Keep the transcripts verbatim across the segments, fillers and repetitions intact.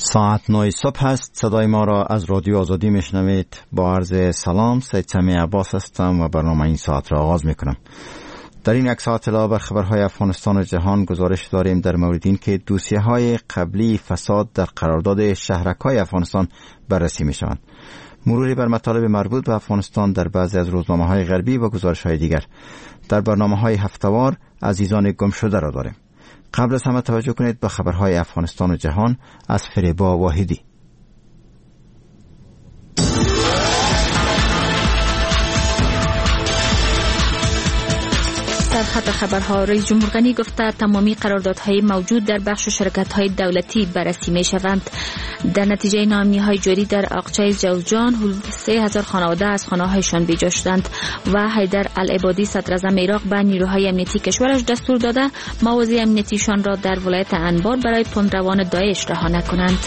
ساعت نه صبح است. صدای ما را از رادیو آزادی میشنوید. با عرض سلام، سید سمیع عباس هستم و برنامه این ساعت را آغاز میکنم. در این یک ساعت علاوه بر خبرهای افغانستان و جهان گزارش داریم در مورد این که دوسیه های قبلی فساد در قرارداد شهرک‌های افغانستان بررسی میشوند. مروری بر مطالب مربوط به افغانستان در بعضی از روزنامه‌های غربی و گزارش‌های دیگر. در برنامه‌های هفته‌وار عزیزان گمشده را داریم. قبل از همه توجه کنید به خبرهای افغانستان و جهان از فریبا واحدی. در خط خبرها، رئیس جمهور غنی گفته تمامی قراردادهای موجود در بخش شرکت‌های دولتی بررسی می‌شوند. در نتیجه ناامنی‌های جاری در اقچه جوزجان حدود سه هزار خانواده از خانه‌هایشان بیجا شدند و حیدر العبادی صدراعظم عراق به نیروهای امنیتی کشورش دستور داده مواضع امنیتیشان را در ولایت انبار برای تندروان داعش رها نکنند.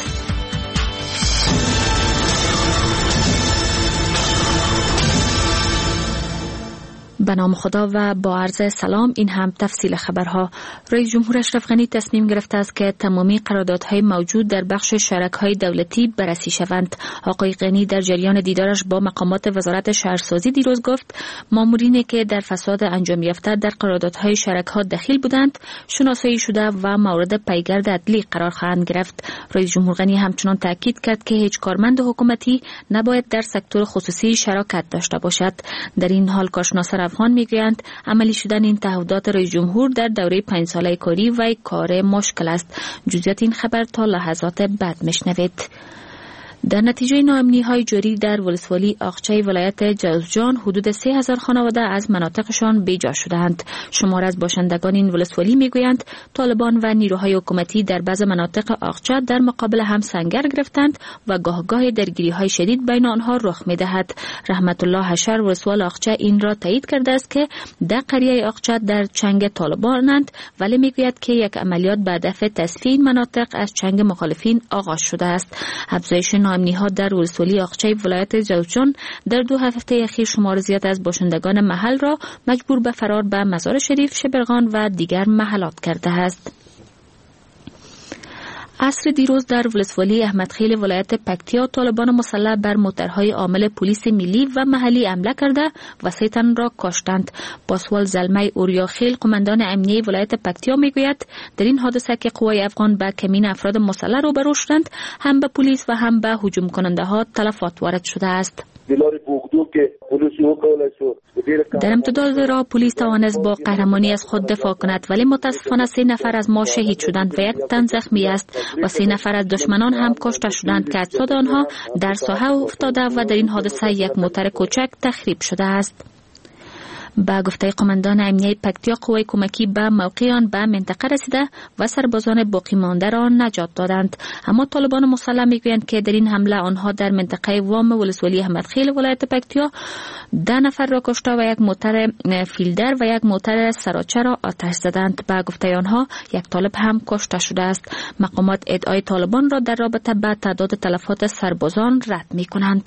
به نام خدا و با عرض سلام. این هم تفصیل خبرها. رئیس جمهور اشرف غنی تصمیم گرفته است که تمامی قراردادهای موجود در بخش شرکت‌های دولتی بررسی شوند. آقای غنی در جریان دیدارش با مقامات وزارت شهرسازی دیروز گفت مامورینی که در فساد انجام یافته در قراردادهای شرکت‌ها دخیل بودند شناسایی شده و مورد پیگرد عدلی قرار خواهند گرفت. رئیس جمهور غنی همچنان تاکید کرد که هیچ کارمند حکومتی نباید در سکتور خصوصی شراکت داشته باشد. در این حال کارشناسان افغان میگویند عملی شدن این تعهدات رئیس جمهور در دوره پنج ساله کاری و کار مشکل است. جزئیات این خبر تا لحظات بعد میشنوید. در نتیجه ناامنی‌های جاری در ولسوالی اقچه ولایت جوزجان حدود سه هزار خانواده از مناطقشان بیجا شدند. شمار از باشندگان این ولسوالی میگویند طالبان و نیروهای حکومتی در بعض مناطق اقچه در مقابل هم سنگر گرفتند و گاه گاه درگیری‌های شدید بین آنها رخ می‌دهد. رحمت الله حشر ولسوال اقچه این را تایید کرده است که در قریه اقچه در چنگ طالبانند، ولی میگوید که یک عملیات به هدف تصفیه این مناطق از چنگ مخالفین آغاز شده است. افزایش ناامنی‌ها در ولسوالی اقچه ولایت جوزجان در دو هفته اخیر شمار زیاد از باشندگان محل را مجبور به فرار به مزار شریف، شبرغان و دیگر محلات کرده است. عصر دیروز در ولسوالی احمدخیل ولایت پکتیا طالبان مسلح بر موترهای عامل پلیس ملی و محلی حمله کرده و سه تن را کشتند. پاسوال زلمه اوریاخیل قماندان امنیه ولایت پکتیا میگوید در این حادثه که قوای افغان به کمین افراد مسلح روبرو شدند، هم به پلیس و هم به هجوم کننده ها تلفات وارد شده است. در امتداد راه پلیس توانست با قهرمانی از خود دفاع کند، ولی متاسفانه سه نفر از ما شهید شدند و یک تن زخمی است و سه نفر از دشمنان هم کشته شدند که اجساد آنها در ساحه افتاده و در این حادثه یک موتر کوچک تخریب شده است. با گفته قماندان امنیه پکتیا قوای کمکی به موقع آن به منطقه رسیده و سربازان باقی مانده را نجات دادند. اما طالبان مسلح میگویند که در این حمله آنها در منطقه وام ولسوالی احمدخیل ولایت پکتیا ده نفر را کشته و یک موتر فیلدر و یک موتر سراچه را آتش زدند. با گفته آنها یک طالب هم کشته شده است. مقامات ادعای طالبان را در رابطه با تعداد تلفات سربازان رد میکنند.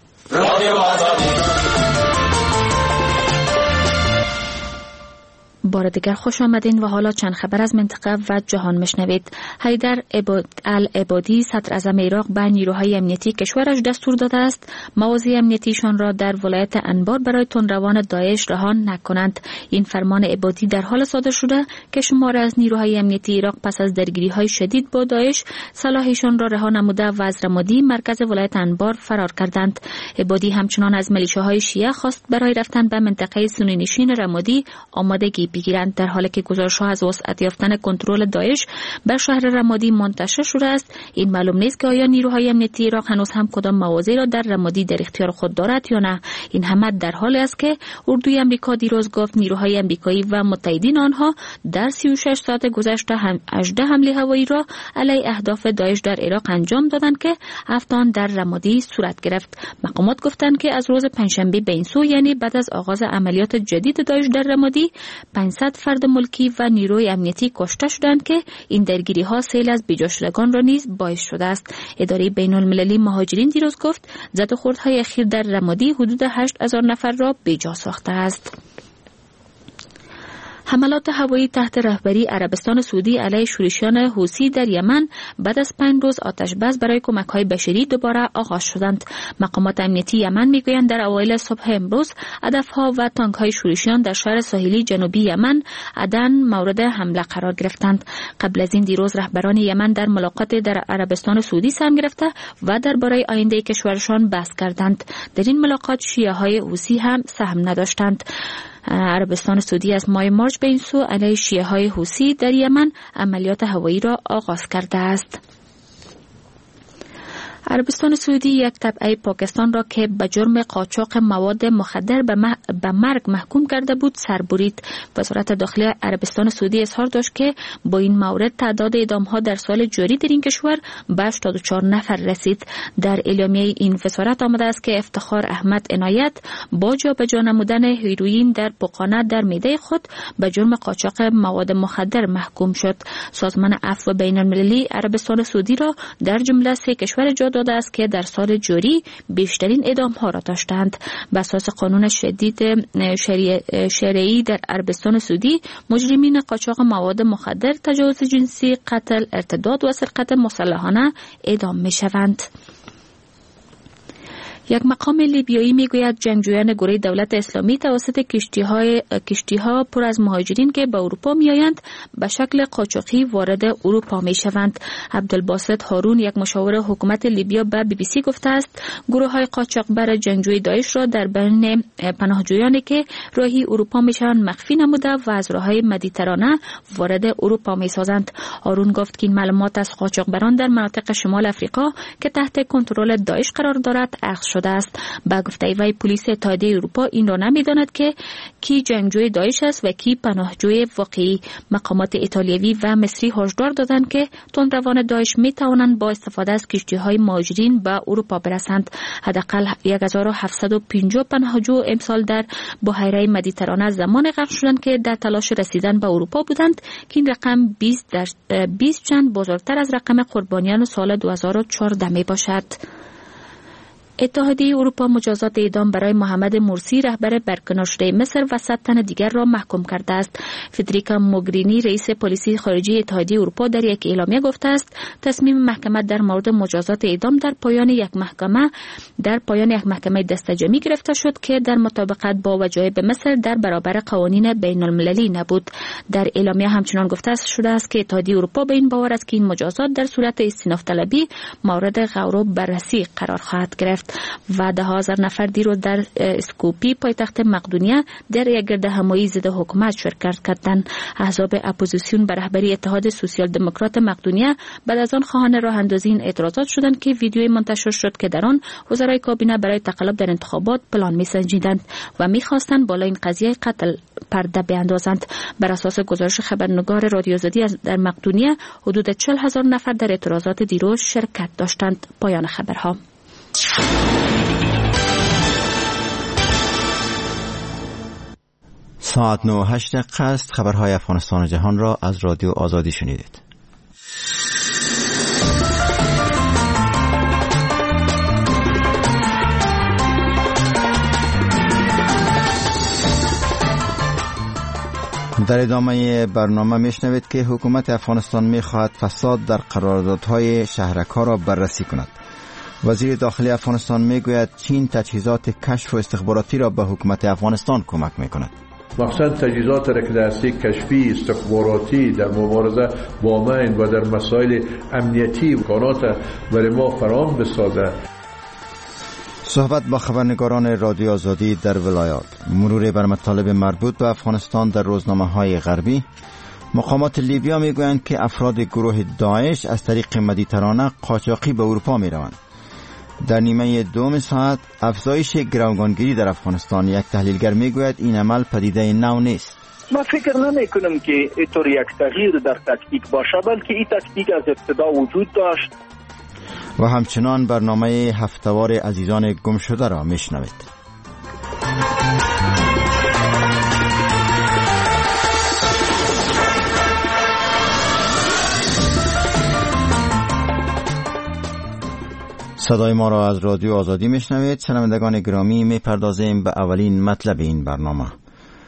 بار دیگر خوش آمدین و حالا چند خبر از منطقه و جهان مشنوید. حیدر العبادی صدراعظم عراق به نیروهای امنیتی کشورش دستور داده است مواضع امنیتیشان را در ولایت انبار برای تندروان داعش رها نکنند. این فرمان عبادی در حال صادر شده که شمار از نیروهای امنیتی عراق پس از درگیری‌های شدید با داعش سلاحشان را رها نموده و از رمادی مرکز ولایت انبار فرار کردند. عبادی همچنان از ملیشه‌های شیعه خواست برای رفتن به منطقه سنی نشین رمادی آمادگی بگیرند، در حالی که گزارش‌ها از وسعت یافتن کنترل داعش بر شهر رمادی منتشر شده است. این معلوم نیست که آیا نیروهای امنیتی عراق هنوز هم کدام مواضع را در رمادی در اختیار خود دارد یا نه. این همه در حالی است که اردوی امریکا دیروز گفت نیروهای امریکایی و متحدین آنها در سی و شش ساعت گذشته هم هجده حمله هوایی را علیه اهداف داعش در عراق انجام دادند که هفت آن در رمادی صورت گرفت. مقامات گفتند که از روز پنجشنبه به این سو، یعنی بعد از آغاز عملیات جدید داعش در رمادی، پانصد فرد ملکی و نیروی امنیتی کشته شدند که این درگیری ها سیل از بیجا شدگان را نیز باعث شده است. اداره بین المللی مهاجرین دیروز گفت زد و خوردهای اخیر در رمادی حدود هشت هزار نفر را بیجا ساخته است. حملات هوایی تحت رهبری عربستان سعودی علیه شورشیان حوثی در یمن بعد از پنج روز آتش بس برای کمک‌های بشری دوباره آغاز شدند. مقامات امنیتی یمن میگویند در اوایل صبح امروز هدف‌ها و تانک‌های شورشیان در شهر ساحلی جنوبی یمن عدن مورد حمله قرار گرفتند. قبل از این دیروز رهبران یمن در ملاقات در عربستان سعودی سهم گرفته و درباره آینده کشورشان بحث کردند. در این ملاقات شیعه‌های حوثی هم سهم نداشتند. عربستان سعودی از ماه مارچ به این سو علیه شیعه‌های حوثی در یمن عملیات هوایی را آغاز کرده است. عربستان سعودی یک تبعه پاکستان را که به جرم قاچاق مواد مخدر به, مح... به مرگ محکوم کرده بود سر برید. وزارت داخلی عربستان سعودی اظهار داشت که با این مورد تعداد اعدام‌ها در سال جاری در این کشور به هشتاد و چهار نفر رسید. در اعلامیه این وزارت آمده است که افتخار احمد عنایت با جابجا نمودن هیروئین در بقانه در معده خود به جرم قاچاق مواد مخدر محکوم شد. سازمان عفو بین‌المللی عربستان سعودی را در جمله سه کشور جا داده است که در سال جاری بیشترین اعدام ها را داشتند. بر اساس قانون شدید شرعی در عربستان سعودی مجرمین قاچاق مواد مخدر، تجاوز جنسی، قتل، ارتداد و سرقت مسلحانه اعدام می شوند. یک مقام لیبیایی میگوید جنگجویان گروه دولت اسلامی توسط کشتی‌های کشتی‌ها پر از مهاجرین که به اروپا میآیند به شکل قاچاقی وارد اروپا میشوند. عبدالباسط هارون، یک مشاور حکومت لیبیا، به بی بی سی گفته است گروه‌های قاچاقبر جنگجوی داعش را در بین پناهجویانی که راهی اروپا میشوند مخفی نموده و از راه‌های مدیترانه وارد اروپا میسازند. هارون گفت که این معلومات از قاچاقبران در مناطق شمال افریقا که تحت کنترل داعش قرار دارد اخذ شده است. با گفته وی پلیس اتحادیه اروپا این را نمی‌داند که کی جنگجوی داعش است و کی پناهجوی واقعی. مقامات ایتالیایی و مصری هشدار دادند که تندروان داعش می‌توانند با استفاده از کشتی‌های مهاجرین به اروپا برسند. حداقل صد و هفتاد و پنجاه پناهجو امسال در بحیره مدیترانه زمان غرق شدند که در تلاش رسیدن به اروپا بودند که این رقم بیست در بیست چند بزرگتر از رقم قربانیان سال دو هزار و چهارده می باشد. اتحادیه اروپا مجازات اعدام برای محمد مرسی رهبر برکنار شده مصر و صد تن دیگر را محکوم کرده است. فدریکا موگرینی رئیس پلیسی خارجی اتحادیه اروپا در یک اعلامیه گفته است تصمیم محکمه در مورد مجازات اعدام در پایان یک محکمه در پایان یک محکمه دسته‌جمعی گرفته شد که در مطابقت با وجایب مصر در برابر قوانین بین المللی نبود. در اعلامیه همچنان گفته شده است که اتحادیه اروپا به این باور است که این مجازات در صورت استئناف طلبی مورد غور و بررسی قرار خواهد گرفت. و ده هزار نفر دیروز در اسکوپی پایتخت مقدونیه در یک گردهمایی ضد حکومت شرکت کردند. احزاب اپوزیسیون به رهبری اتحاد سوسیال دموکرات مقدونیه بعد از آن خواهان راه اندازی این اعتراضات شدند که ویدیوی منتشر شد که در آن وزرای کابینه برای تقلب در انتخابات پلان می‌سنجیدند و می‌خواستند بالا این قضیه قتل پرده بیاندازند. بر اساس گزارش خبرنگار رادیو آزادی در مقدونیه حدود چهل هزار نفر در اعتراضات دیروز شرکت داشتند. پایان خبرها. ساعت نه و هشت دقیقه است. خبرهای افغانستان و جهان را از رادیو آزادی شنیدید. در ادامه برنامه میشنوید که حکومت افغانستان میخواهد فساد در قراردادهای شهرک‌ها را بررسی کند. وزیر داخلی افغانستان میگوید چین تجهیزات کشف و استخباراتی را به حکومت افغانستان کمک میکند. مخصوصا تجهیزات را که دسته کشفی استخباراتی در مبارزه با امن و در مسائل امنیتی امکانات برای ما فراهم بسازد. صحبت با خبرنگاران رادیو آزادی در ولایات، مرور بر مطالب مربوط به افغانستان در روزنامه‌های غربی. مقامات لیبیا میگویند که افراد گروه داعش از طریق مدیترانه قاچاقی به اروپا میروند. در نیمه دوم ساعت افزایش گروگانگیری در افغانستان، یک تحلیلگر میگوید این عمل پدیده نو نیست. ما فکر نمی کنم که اینطور یک تغییر در تکتیک باشه، بلکه این تکتیک از ابتدا وجود داشت. و همچنان برنامه هفته‌وار عزیزان گم شده را میشنوید. صدای ما را از رادیو آزادی میشنوید. شنوندگان گرامی، میپردازیم به اولین مطلب این برنامه.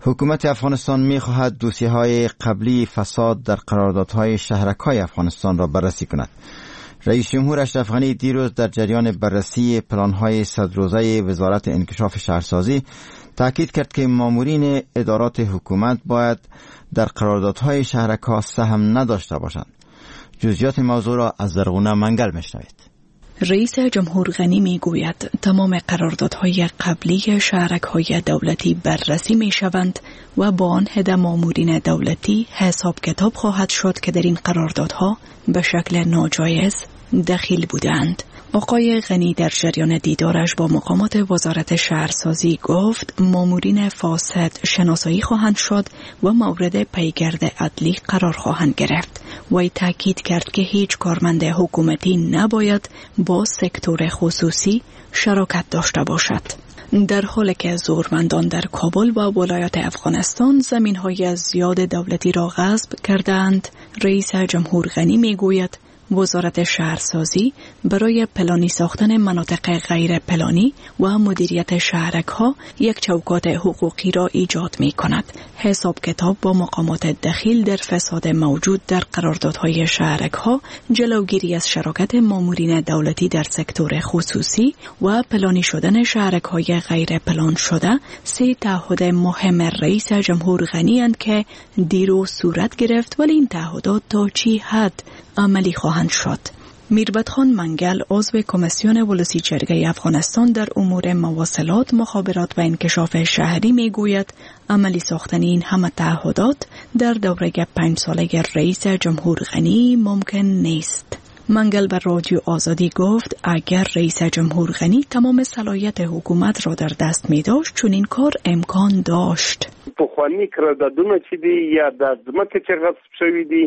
حکومت افغانستان می خواهد دوسیه های قبلی فساد در قراردادهای شهرک های افغانستان را بررسی کند. رئیس جمهور اشرف غنی دیروز در جریان بررسی پلان های صد روزه وزارت انکشاف شهرسازی تاکید کرد که مامورین ادارات حکومت باید در قراردادهای شهرک ها سهم نداشته باشند. جزئیات موضوع را از زرغونه منگل میشنوید. رئیس جمهور غنی می گوید تمام قراردادهای قبلی شهرک‌های دولتی بررسی می شوند و با آن عده مامورین دولتی حساب کتاب خواهد شد که در این قراردادها به شکل ناجایز دخیل بودند. آقای غنی در جریان دیدارش با مقامات وزارت شهرسازی گفت مامورین فاسد شناسایی خواهند شد و مورد پیگرد عدلی قرار خواهند گرفت. وی تاکید کرد که هیچ کارمند حکومتی نباید با سکتور خصوصی شراکت داشته باشد. در حالی که زورمندان در کابل و ولایات افغانستان زمین‌های زیاد دولتی را غصب کردند، رئیس جمهور غنی می‌گوید وزارت شهرسازی برای پلانی ساختن مناطق غیر پلانی و مدیریت شهرک ها یک چوکات حقوقی را ایجاد می کند. حساب کتاب با مقامات دخیل در فساد موجود در قراردادهای شهرک ها، جلوگیری از شراکت مامورین دولتی در سکتور خصوصی و پلانی شدن شهرک های غیر پلان شده سه تعهد مهم رئیس جمهور غنی اند که دیرو صورت گرفت، ولی این تعهدات تا چی حد عملی خواهند شد. میربت خان منگل عضو کمیسیون ولسی جرگه افغانستان در امور مواصلات، مخابرات و انکشاف شهری میگوید عملی ساختن این همه تعهدات در دوره پنج ساله رئیس جمهور غنی ممکن نیست. منگل بر رادیو آزادی گفت اگر رئیس جمهور غنی تمام صلاحیت حکومت را در دست می داشت چون این کار امکان داشت. پخوانی قراردادونه چې دی یا د ځمکې چې غصب شوی دی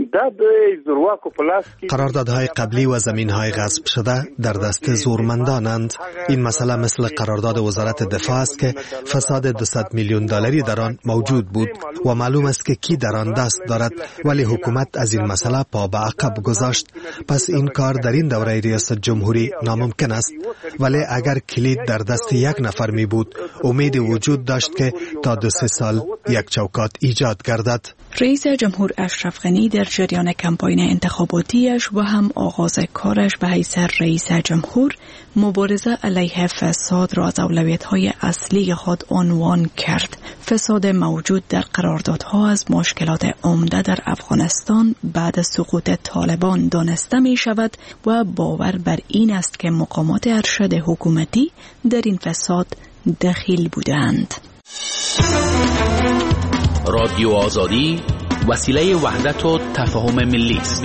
قراردادهای قبلی و زمینهای غصب شده در دست زورمندانند. این مسئله مثل قرارداد وزارت دفاع است که فساد دویست میلیون دلاری در آن موجود بود و معلوم است که کی در آن دست دارد، ولی حکومت از این مسئله پا به عقب گذاشت. پس این کار در این دوره ریاست جمهوری ناممکن است، ولی اگر کلید در دست یک نفر می بود امید وجود داشت که تا دو سه سال یک چوکات ایجاد گردد. رئیس جمهور اشرف غنی در جریان کمپاین انتخاباتیش و هم آغاز کارش به حیث رئیس جمهور مبارزه علیه فساد را از اولویت‌های اصلی خود عنوان کرد. فساد موجود در قراردادها از مشکلات عمده در افغانستان بعد سقوط طالبان دانسته می شود و باور بر این است که مقامات ارشد حکومتی در این فساد دخیل بودند. رادیو آزادی وسیله وحدت و تفاهم ملی است.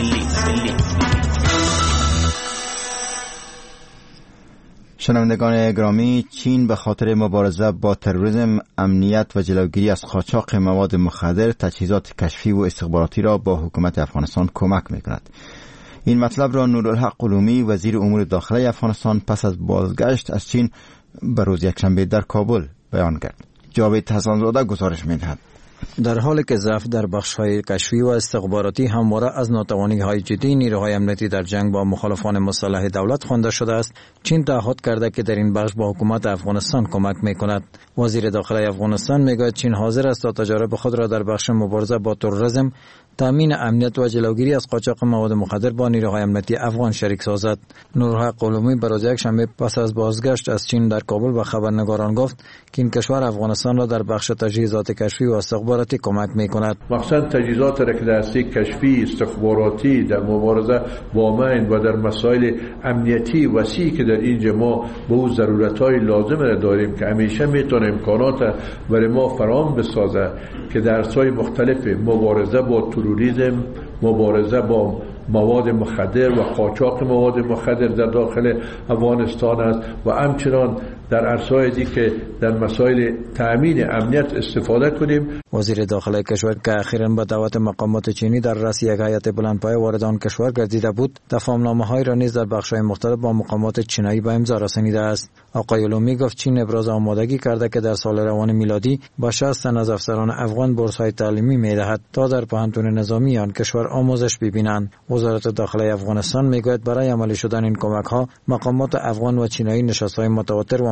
شنوندگان گرامی، چین به خاطر مبارزه با تروریسم، امنیت و جلوگیری از قاچاق مواد مخدر، تجهیزات کشفی و استخباراتی را با حکومت افغانستان کمک می‌کند. این مطلب را نورالحق قلومی وزیر امور داخلی افغانستان پس از بازگشت از چین به روز یکشنبه در کابل بیان کرد. جاوید حسن‌زاده گزارش می‌دهد. در حالی که ضعف در بخش‌های کشفی و استخباراتی همواره از ناتوانی‌های جدی نیروهای امنیتی در جنگ با مخالفان مسلح دولت خوانده شده است، چین تعهد کرده که در این بخش با حکومت افغانستان کمک می‌کند. وزیر داخلی افغانستان میگوید چین حاضر است تا تجارب خود را در بخش مبارزه با تروریسم، تامین امنیت و جلوگیری از قاچاق مواد مخدر با نیروهای امنیتی افغان شریک سازد. نورالحق قلومی به روز یکشنبه پس از بازگشت از چین در کابل به خبرنگاران گفت که این کشور افغانستان را در بخش تجهیزات کشفی و استخباراتی کمک می‌کند. مخصوصاً تجهیزات رکدستی کشفی استخباراتی در مبارزه با من و در مسائل امنیتی وسیعی که در اینجا ما به اون ضرورت‌های لازم را داریم که همیشه میتونه امکانات برای ما فراهم بسازه که درس‌های مختلف مبارزه با تروریسم، مبارزه با مواد مخدر و قاچاق مواد مخدر در داخل افغانستان است و همچنان در عرصه‌های دیگه که در مسائل تأمین امنیت استفاده کنیم. وزیر داخلی کشور که اخیراً به دعوت مقامات چینی در رأس یک هیئت بلندپایه وارد آن کشور گردیده بود، تفاهم‌نامه‌های را نیز در بخش‌های مختلف با مقامات چینی به امضا رسانیده است. آقای علومی گفت چین ابراز آمادگی کرده که در سال روان میلادی با شصت تن از افسران افغان بورس‌های تعلیمی می‌دهد تا در پوهنتون نظامی آن کشور آموزش ببینند. وزارت داخلی افغانستان میگوید برای عملی شدن این کمک‌ها مقامات افغان و چینی نشست‌های متواتر و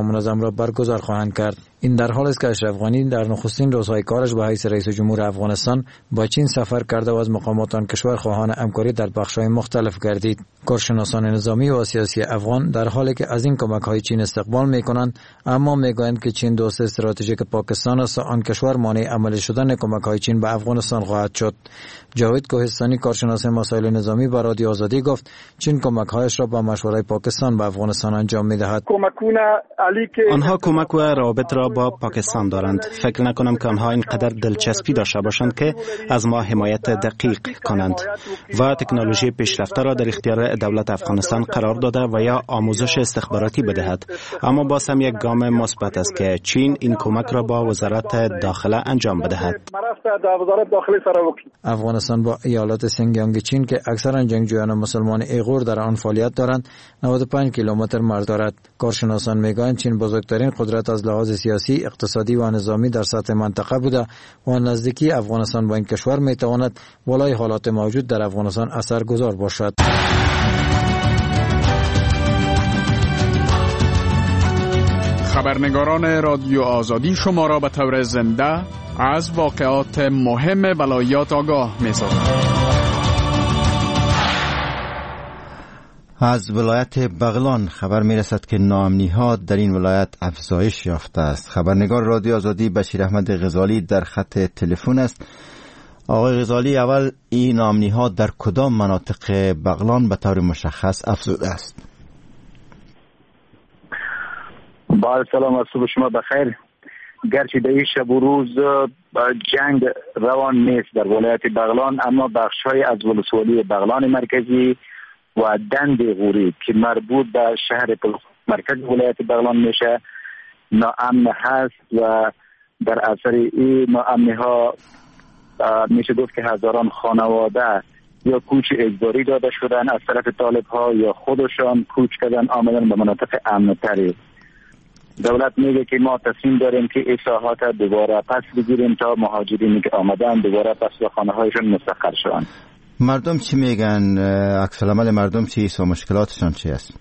منظم را برگزار خواهند کرد. این در حالی است که اشرف غنی در نخستین روزهای کارش به حیث رئیس جمهور افغانستان با چین سفر کرده و از مقامات آن کشور خواهان همکاری در بخش‌های مختلف گردید. کارشناسان نظامی و سیاسی افغان در حالی که از این کمک‌های چین استقبال می‌کنند، اما می‌گویند که چین دوست استراتژیک پاکستان است و آن کشور مانع عملی شدن کمک‌های چین به افغانستان خواهد شد. جاوید کوهستانی کارشناس مسائل نظامی با رادیو آزادی گفت چین کمک‌هایش را با مشورت پاکستان به افغانستان انجام می‌دهد. آنها کمک و روابط را با پاکستان دارند. فکر نکنم که آنها اینقدر دلچسپی داشته باشند که از ما حمایت دقیق کنند و تکنولوژی پیشرفته را در اختیار دولت افغانستان قرار داده و یا آموزش استخباراتی بدهد. اما باز هم یک گام مثبت است که چین این کمک را با وزارت داخله انجام بدهد. افغانستان با ایالات سینگیانگ چین که اکثرا جنگجویان مسلمان ایغور در آن فعالیت دارند نود و پنج کیلومتر مرز دارد. کارشناسان میگویند چین بزرگترین قدرت از لحاظ سیاسی، اقتصادی و نظامی در سطح منطقه بوده و نزدیکی افغانستان با این کشور میتواند بالای حالات موجود در افغانستان اثرگذار باشد. خبرنگاران رادیو آزادی شما را به طور زنده از واقعات مهم ولایات آگاه می‌سازند. از ولایت بغلان خبر میرسد که ناامنی‌ها در این ولایت افزایش یافته است. خبرنگار رادیو آزادی بشیر احمد غزالی در خط تلفن است. آقای غزالی، اول این ناامنی‌ها در کدام مناطق بغلان به طور مشخص افزوده است؟ با سلام و صبح شما بخیر. گرچه در این شب و روز جنگ روان نیست در ولایت بغلان، اما بخش‌های از ولسوالی بغلان مرکزی و دند غوری که مربوط به شهر مرکز ولایت بغلان میشه ناامن هست و در اثر این ناامنی ها میشه گفت که هزاران خانواده یا کوچ اجباری داده شدن از طرف طالب ها یا خودشان کوچ کردن آمدن به مناطق امن تری. دولت میگه که ما تصمیم داریم که این ساحات دوباره پس بگیریم تا مهاجرینی که آمدن دوباره پس به خانه هایشون مستقر شوند. مردم چی میگن؟ عکس العمل مردم چیست و مشکلاتشان چی است؟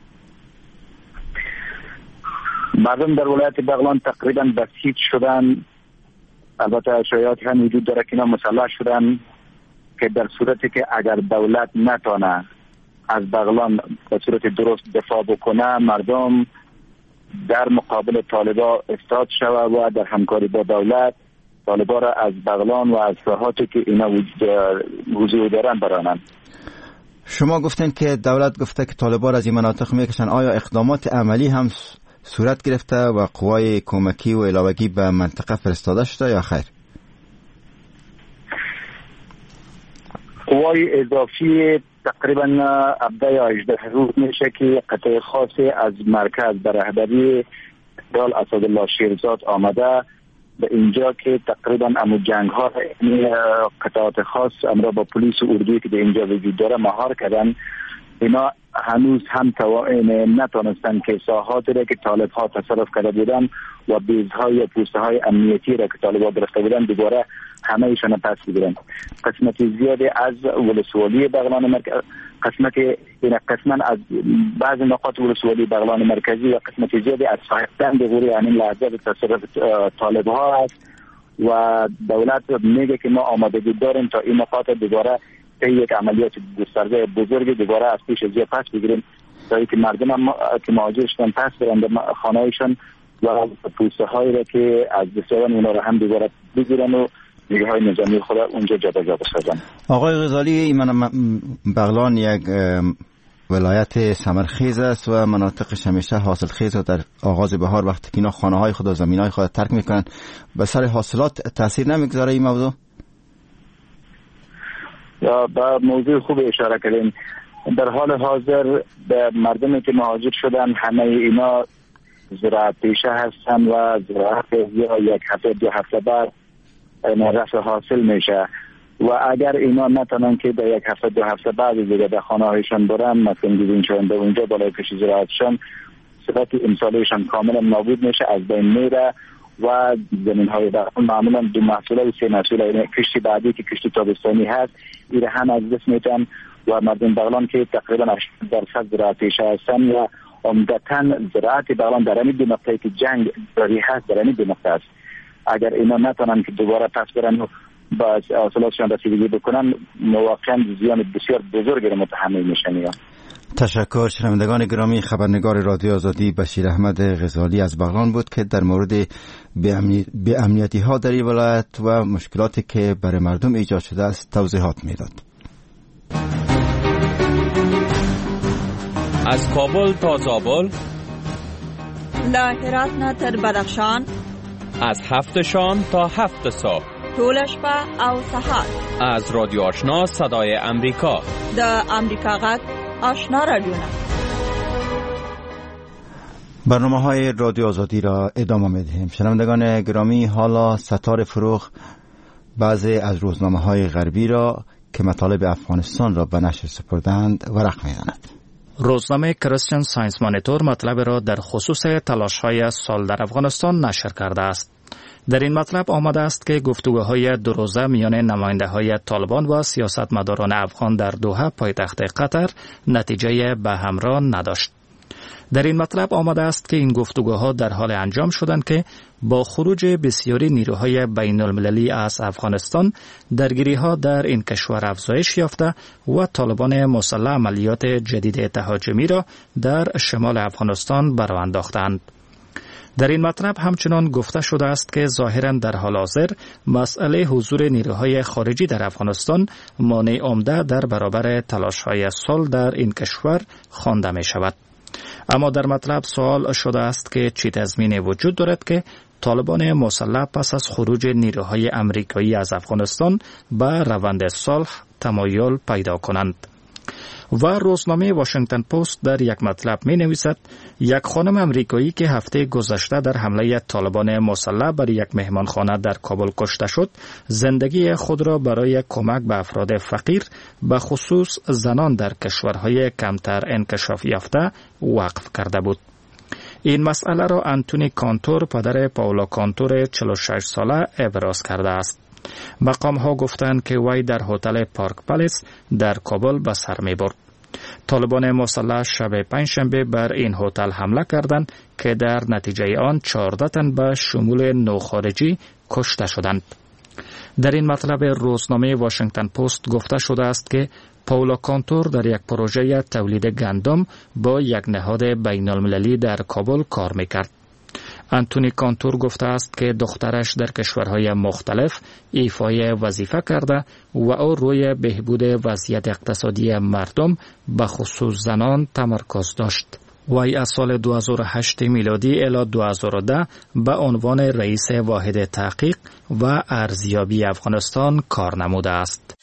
مردم در ولایت بغلان تقریبا بسیج شدن. البته شایعاتی هم وجود داره که اینا مسلح شدن که در صورتی که اگر دولت نتونه از بغلان به صورت درست دفاع بکنه، مردم در مقابل طالبا استاد شود و در همکاری با دولت طالبا را از بغلان و از ساحاتی که اینا حضور دارن برانند. شما گفتن که دولت گفته که طالبا را از این مناطق میکشن. آیا اقدامات عملی هم صورت گرفته و قوای کمکی و علاوگی به منطقه فرستاده شده یا خیر؟ قوای اضافی تقریبا هفده یا هجده روز میشه که قطعه خاصی از مرکز به رهبری دال اسدالله شیرزاد آمده به اینجا که تقریبا امو جنگ ها قطعات خاص امرا با پلیس و اردوی که به اینجا وجود داره مهار کردن. اینا هنوز هم نتونستن که ساحاتی را که طالب ها تصرف کرده بودن و بیزها یا پوسته های امنیتی را که طالب ها گرفته بودن دوباره همه ایشان پس بگیرن. قسمت زیادی از ولسوالی بغلان مرکزی قسمت این قسمن از بعض نقاط ولسوالی بغلان مرکزی و قسمت زیادی از صاحبتن به غوری یعنی لحظه تصرف طالب ها است و دولت میگه که ما آمادگی داریم تا این نقاط دوباره تا یک عملیات گسترده بزرگ دوباره از پیش زیر پس بگیریم تا اینکه مردم هم که مهاجر شدن پس برن به خانه‌هایشان و پوسته هایی را که از دستیاران اونا را هم دوباره بگیرن و نیروهای های نظامی خود اونجا جابجا بسازن. آقای غزالی، من بغلان یک ولایت ثمرخیز است و مناطقش همیشه حاصلخیز و در آغاز بهار وقتی که اینا خانه های خود و زمین های خود ترک میکنن به سر حاصلات تاثیر نمیگذاره این موضوع؟ یا به موضوع خوب اشاره کردیم. در حال حاضر به مردمی که مهاجر شدن همه اینا زراعت پیشه هستن و زراعت یا یک هفته دو هفته بعد رفع حاصل میشه و اگر اینا نتونن که در یک هفته دو هفته بعد دیگه به خانه هایشان برن مثلا دیدینشان به اونجا بالای کشی زراعتشان صفت امسالیشان کاملا نابود میشه، از بین میره و زمین های بغلان معمولا دو محصوله و سه محصوله کشتی بعدی که کشتی تابستانی هست ایره هم از دست میتن و مردم بغلان که تقریبا هشتاد درصد زراعت پیشه هستن و عمدتاً زراعت بغلان در همین دو نقطه‌ای که جنگ جاری هست در همین دو نقطه است. اگر اینا نتونن که دوباره پس برن و با حاصلاتشان رسیدگی بکنن واقعا زیان بسیار بزرگی را متحمل میشن. تشکر. شنوندگان گرامی، خبرنگار رادیو آزادی بشیر احمد غزالی از بغلان بود که در مورد بی امنیتی ها در این ولایت و مشکلاتی که برای مردم ایجاد شده است توضیحات میداد. از کابل تا زابل، له هرات نه تر بدخشان، از هفت شام تا هفت صبح، ټول شپه او سهار، از رادیو آشنا صدای امریکا، د امریکا غږ آشنا رادیو. برنامه های رادیو آزادی را ادامه میدهیم. شنوندگان گرامی، حالا ستار فروغ بعضی از روزنامه های غربی را که مطالب افغانستان را به نشر سپردند ورق می‌زند. روزنامه کریستین ساینس مانیتور مطلب را در خصوص تلاش‌های سال در افغانستان نشر کرده است. در این مطلب آمده است که گفتگوهای دو روزه میان نماینده‌های طالبان و سیاستمداران افغان در دوحه پایتخت قطر نتیجه به همراه نداشت. در این مطلب آمده است که این گفتگوها در حال انجام شدند که با خروج بسیاری نیروهای بین المللی از افغانستان درگیری‌ها در این کشور افزایش یافته و طالبان مسلح عملیات جدید تهاجمی را در شمال افغانستان برآ انداختند. در این مطلب همچنان گفته شده است که ظاهراً در حال حاضر مسئله حضور نیروهای خارجی در افغانستان مانع عمده در برابر تلاش‌های صلح در این کشور خوانده می شود. اما در مطلب سوال شده است که چه تضمینی وجود دارد که طالبان مسلح پس از خروج نیروهای امریکایی از افغانستان به روند صلح تمایل پیدا کنند. و روزنامه واشنگتن پست در یک مطلب می نویسد یک خانم امریکایی که هفته گذشته در حمله طالبان مسلح بر یک مهمانخانه در کابل کشته شد، زندگی خود را برای کمک به افراد فقیر به خصوص زنان در کشورهای کمتر انکشاف یافته وقف کرده بود. این مسئله را انتونی کانتور پدر پاولا کانتور چهل و شش ساله ابراز کرده است. مقام ها گفتند که وی در هتل پارک پالیس در کابل به سر می برد. طالبان مسلح شب پنجشنبه بر این هتل حمله کردند که در نتیجه آن چهارده تن به شمول نو خارجی کشته شدند. در این مطلب روزنامه واشنگتن پست گفته شده است که پاولا کانتور در یک پروژه تولید گندم با یک نهاد بین المللی در کابل کار میکرد. انتونی کانتور گفته است که دخترش در کشورهای مختلف ایفای وظیفه کرده و او روی بهبود وضعیت اقتصادی مردم به خصوص زنان تمرکز داشت. وی از سال دو هزار و هشت میلادی الی دو هزار و ده به عنوان رئیس واحد تحقیق و ارزیابی افغانستان کار نموده است.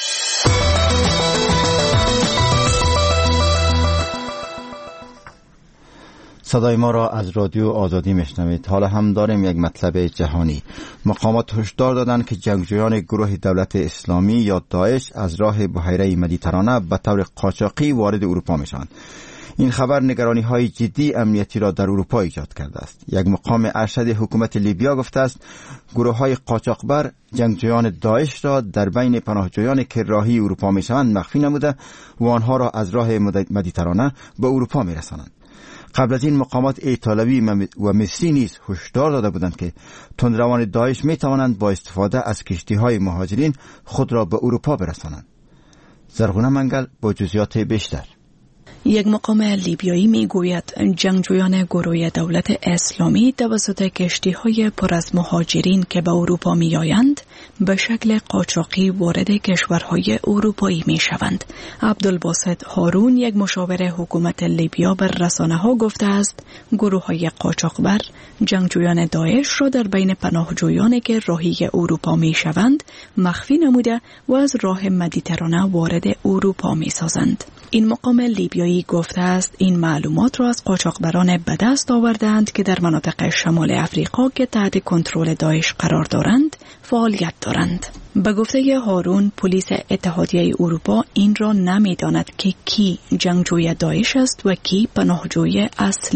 صدای ما را از رادیو آزادی میشنوید. حالا هم داریم یک مطلب جهانی. مقامات هشدار دادند که جنگجویان گروه دولت اسلامی یا داعش از راه بحیره مدیترانه به طور قاچاقی وارد اروپا میشوند. این خبر نگرانی های جدی امنیتی را در اروپا ایجاد کرده است. یک مقام ارشد حکومت لیبیا گفته است گروه های قاچاقبر جنگجویان داعش را در بین پناهجویان که راهی اروپا میشوند مخفی نموده و آنها را از راه مدیترانه به اروپا میرسانند. قبل از این مقامات ایتالوی و مصری نیز هشدار داده بودند که تندروان داعش می توانند با استفاده از کشتی‌های مهاجرین خود را به اروپا برسانند. زرغونه منگل با جزئیات بیشتر. یک مقام لیبیایی می گوید جنگجویان گروه دولت اسلامی توسط کشتی‌های پر از مهاجرین که به اروپا می آیند به شکل قاچاقی وارد کشورهای اروپایی می شوند. عبدالباسط هارون یک مشاور حکومت لیبیا بر رسانه ها گفته است گروه های قاچاقبر جنگجویان داعش را در بین پناهجویانی که راهی اروپا می شوند مخفی نموده و از راه مدیترانه وارد اروپا می سازند. این مقام لیبیایی گفته است این معلومات را از قاچاقبران به دست آوردند که در مناطق شمال افریقا که تحت کنترل داعش قرار دارند فعالیت دارند. به گفته هارون پلیس اتحادیه اروپا این را نمی‌داند که کی جنگجوی داعش است و کی پناهجوی اصلی.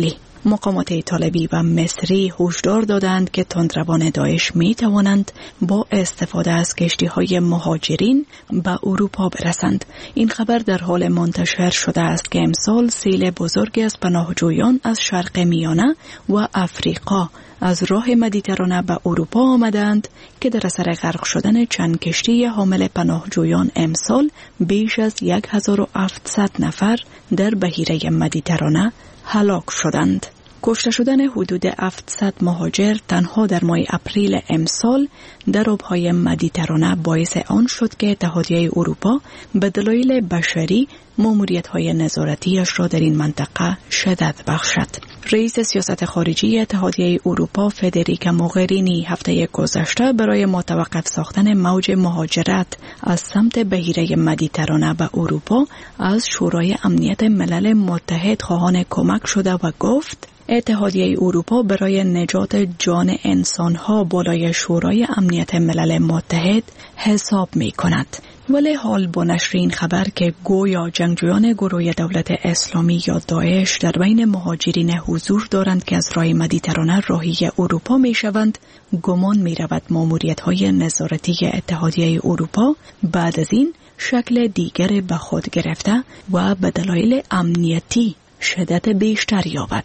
مقامات ایتالوی و مصری هشدار دادند که تندروان داعش می توانند با استفاده از کشتی‌های مهاجرین به اروپا برسند. این خبر در حال منتشر شده است که امسال سیل بزرگی از پناهجویان از شرق میانه و افریقا از راه مدیترانه به اروپا آمدند که در اثر غرق شدن چند کشتی حامل پناهجویان امسال بیش از هزار و هفتصد نفر در بحیره مدیترانه هلاک شدند. کشته شدن حدود هفتصد مهاجر تنها در ماه اپریل امسال در آبهای مدیترانه باعث آن شد که اتحادیه اروپا به دلایل بشری ماموریت‌های نظارتیش را در این منطقه شدت بخشد. رئیس سیاست خارجی اتحادیه اروپا فدریکا موغرینی هفته گذشته برای متوقف ساختن موج مهاجرت از سمت بحیره مدیترانه به اروپا از شورای امنیت ملل متحد خواهان کمک شده و گفت اتحادیه اروپا برای نجات جان انسانها بالای شورای امنیت ملل متحد حساب می کند. ولی حال با نشر این خبر که گویا جنگجویان گروه دولت اسلامی یا داعش در بین مهاجرین حضور دارند که از راه مدیترانه راهی اروپا می شوند، گمان می رود ماموریت های نظارتی اتحادیه اروپا بعد از این شکل دیگر به خود گرفته و به دلایل امنیتی شدت بیشتر یابد.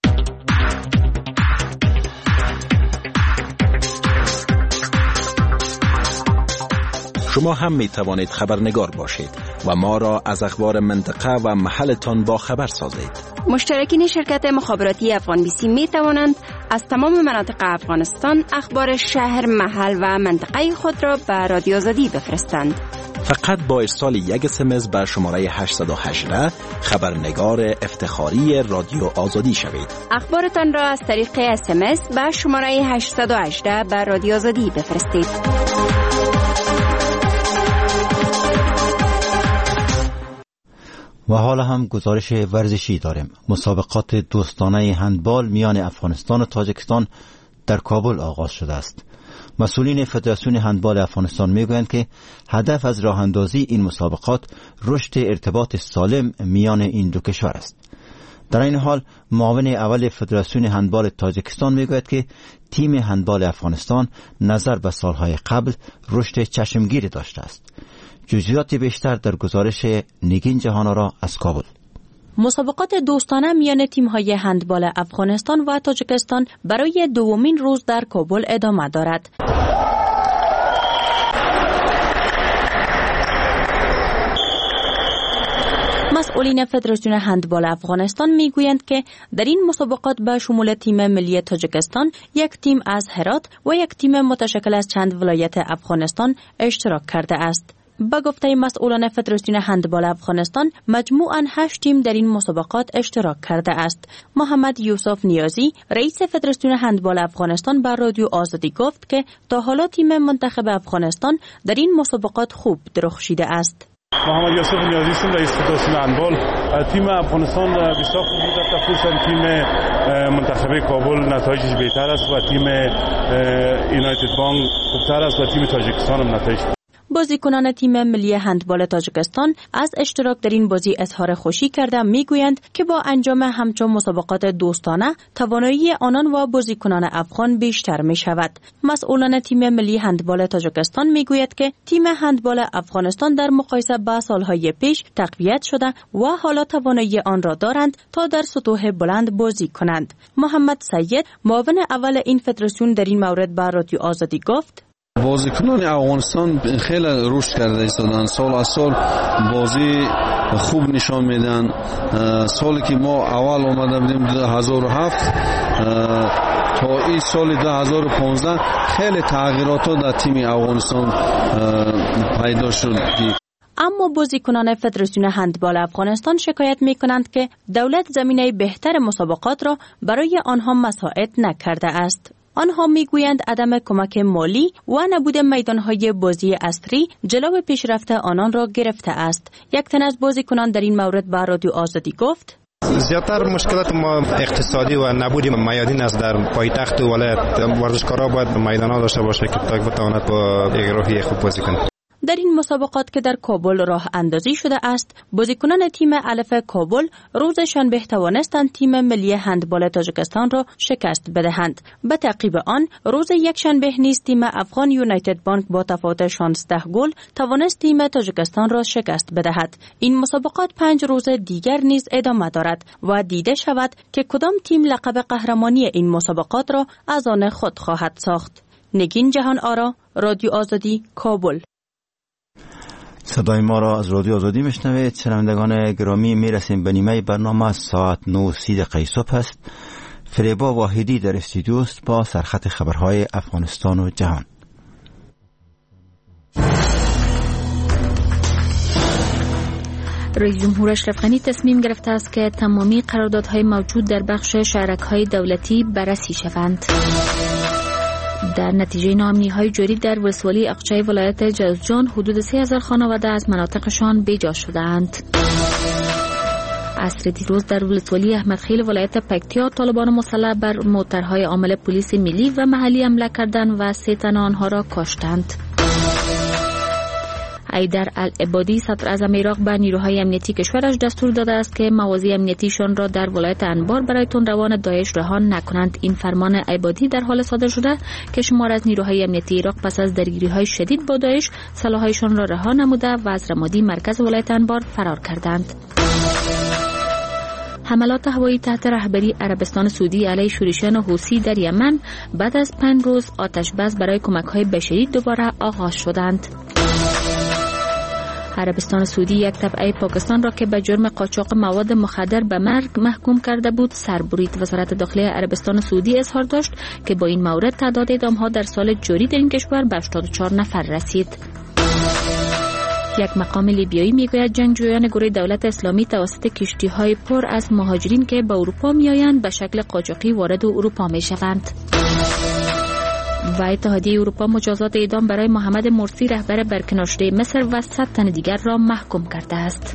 شما هم می توانید خبرنگار باشید و ما را از اخبار منطقه و محلتان با خبر سازید. مشترکین شرکت مخابراتی افغان بیسی می توانند از تمام مناطق افغانستان اخبار شهر، محل و منطقه خود را به رادیو آزادی بفرستند. فقط با ارسال یک اس ام اس بر شماره هشت یک هشت خبرنگار افتخاری رادیو آزادی شوید. اخبارتان را از طریق اس ام اس به شماره هشت یک هشت بر رادیو آزادی بفرستید. و حالا هم گزارش ورزشی داریم. مسابقات دوستانه هندبال میان افغانستان و تاجیکستان در کابل آغاز شده است. مسئولین فدراسیون هندبال افغانستان میگویند که هدف از راه اندازی این مسابقات رشد ارتباط سالم میان این دو کشور است. در این حال معاون اول فدراسیون هندبال تاجیکستان میگوید که تیم هندبال افغانستان نظر به سالهای قبل رشد چشمگیری داشته است. جزئیات بیشتر در گزارش نگین جهان‌آرا از کابل. مسابقات دوستانه میان تیم‌های هندبال افغانستان و تاجیکستان برای دومین روز در کابل ادامه دارد. مسئولین فدراسیون هندبال افغانستان میگویند که در این مسابقات به شمول تیم ملی تاجیکستان، یک تیم از هرات و یک تیم متشکل از چند ولایت افغانستان اشتراک کرده است. با گفته مسئولان فدراسیون هندبال افغانستان، مجموعاً هشت تیم در این مسابقات اشتراک کرده است. محمد یوسف نیازی، رئیس فدراسیون هندبال افغانستان، بر رادیو آزادی گفت که تا حالا تیم منتخب افغانستان در این مسابقات خوب درخشیده است. محمد یوسف نیازی هستم، رئیس فدراسیون هندبال. تیم افغانستان بسیار خوب بود، خصوصا تیم منتخب کابل نتایجش بهتر است و تیم یونایتد بانک خوبتر است و تیم تاجیکستان هم نتایج. بازیکنان تیم ملی هندبال تاجیکستان از اشتراک در این بازی اظهار خوشی کرده، میگویند که با انجام همچون مسابقات دوستانه توانایی آنان و بازیکنان افغان بیشتر می شود. مسئولان تیم ملی هندبال تاجیکستان میگوید که تیم هندبال افغانستان در مقایسه با سالهای پیش تقویت شده و حالا توانایی آن را دارند تا در سطوح بلند بازی کنند. محمد سید، معاون اول این فدراسیون، در این مورد با رادیو آزادی گفت: بازیکنان افغانستان خیلی رشد کرده ایستادن، سال از سال بازی خوب نشان میدن. سالی که ما اول آمده بودیم دو هزار و هفت تا این سال دو هزار و پانزده خیلی تغییرات در تیم افغانستان پیدا شد. اما بازیکنان فدراسیون هندبال افغانستان شکایت می کنند که دولت زمینه بهتر مسابقات را برای آنها مساعد نکرده است. آنها میگویند عدم کمک مالی و نبود میدانهای بازی عصری جلو پیشرفت آنان را گرفته است. یک تن از بازیکنان در این مورد با رادیو آزادی گفت: زیادتر مشکلات ما اقتصادی و نبود میادین است. در پایتخت و ولایت ورزشکارا باید میدانها داشته باشه که تا بتواند با یک روحیه خوب بازی کنند. در این مسابقات که در کابل راه اندازی شده است، بازیکنان تیم الف کابل روز شنبه توانستند تیم ملی هندبال تاجیکستان را شکست بدهند. به تعقیب آن روز یک شنبه نیز تیم افغان یونایتد بانک با تفاوت شانزده گل توانست تیم تاجیکستان را شکست بدهد. این مسابقات پنج روز دیگر نیز ادامه دارد و دیده شود که کدام تیم لقب قهرمانی این مسابقات را از آن خود خواهد ساخت. نگین جهان آرا، رادیو آزادی، کابل. صدای ما را از رادیو آزادی میشنوید. شنوندگان گرامی، میرسیم به نیمه برنامه. ساعت نه و سی دقیقه صبح است. فریبا واحدی در استودیو است با سرخط خبرهای افغانستان و جهان. رئیس جمهور اشرف غنی تصمیم گرفته است که تمامی قراردادهای موجود در بخش شرکای دولتی بررسی شوند. در نتیجه ناامنی‌های جاری در ولسوالی اقچه ولایت جوزجان حدود سه هزار خانواده از مناطقشان بیجا شدند. عصر دیروز در ولسوالی احمدخیل ولایت پکتیا طالبان مسلح بر موترهای عامل پلیس ملی و محلی حمله کردند و سه تن آنها را کشتند. ایدر العبادی صدر اعظم عراق به نیروهای امنیتی کشورش دستور داده است که مواضع امنیتیشان را در ولایت انبار برای تندروان داعش رها نکنند. این فرمان عبادی در حال صادر شده که شمار از نیروهای امنیتی عراق پس از درگیری‌های شدید با داعش سلاح‌هایشان را رها نموده و از رمادی مرکز ولایت انبار فرار کردند. حملات هوایی تحت رهبری عربستان سعودی علیه شورشیان حوثی در یمن بعد از پنج روز آتش بس برای کمک‌های بشری دوباره آغاز شدند. عربستان سعودی یک تبعه پاکستان را که به جرم قاچاق مواد مخدر به مرگ محکوم کرده بود سر برید. وزارت داخلی عربستان سعودی اظهار داشت که با این مورد تعداد اعدام‌ها در سال جاری در این کشور به هشتاد و چهار نفر رسید. یک مقام لیبیایی میگوید جنگجویان گروه دولت اسلامی توسط کشتی‌های پر از مهاجرین که به اروپا میآیند به شکل قاچاقی وارد اروپا میشوند. و اتحادیه اروپا مجازات اعدام برای محمد مرسی رهبر برکنار شده مصر و صد تن دیگر را محکوم کرده است.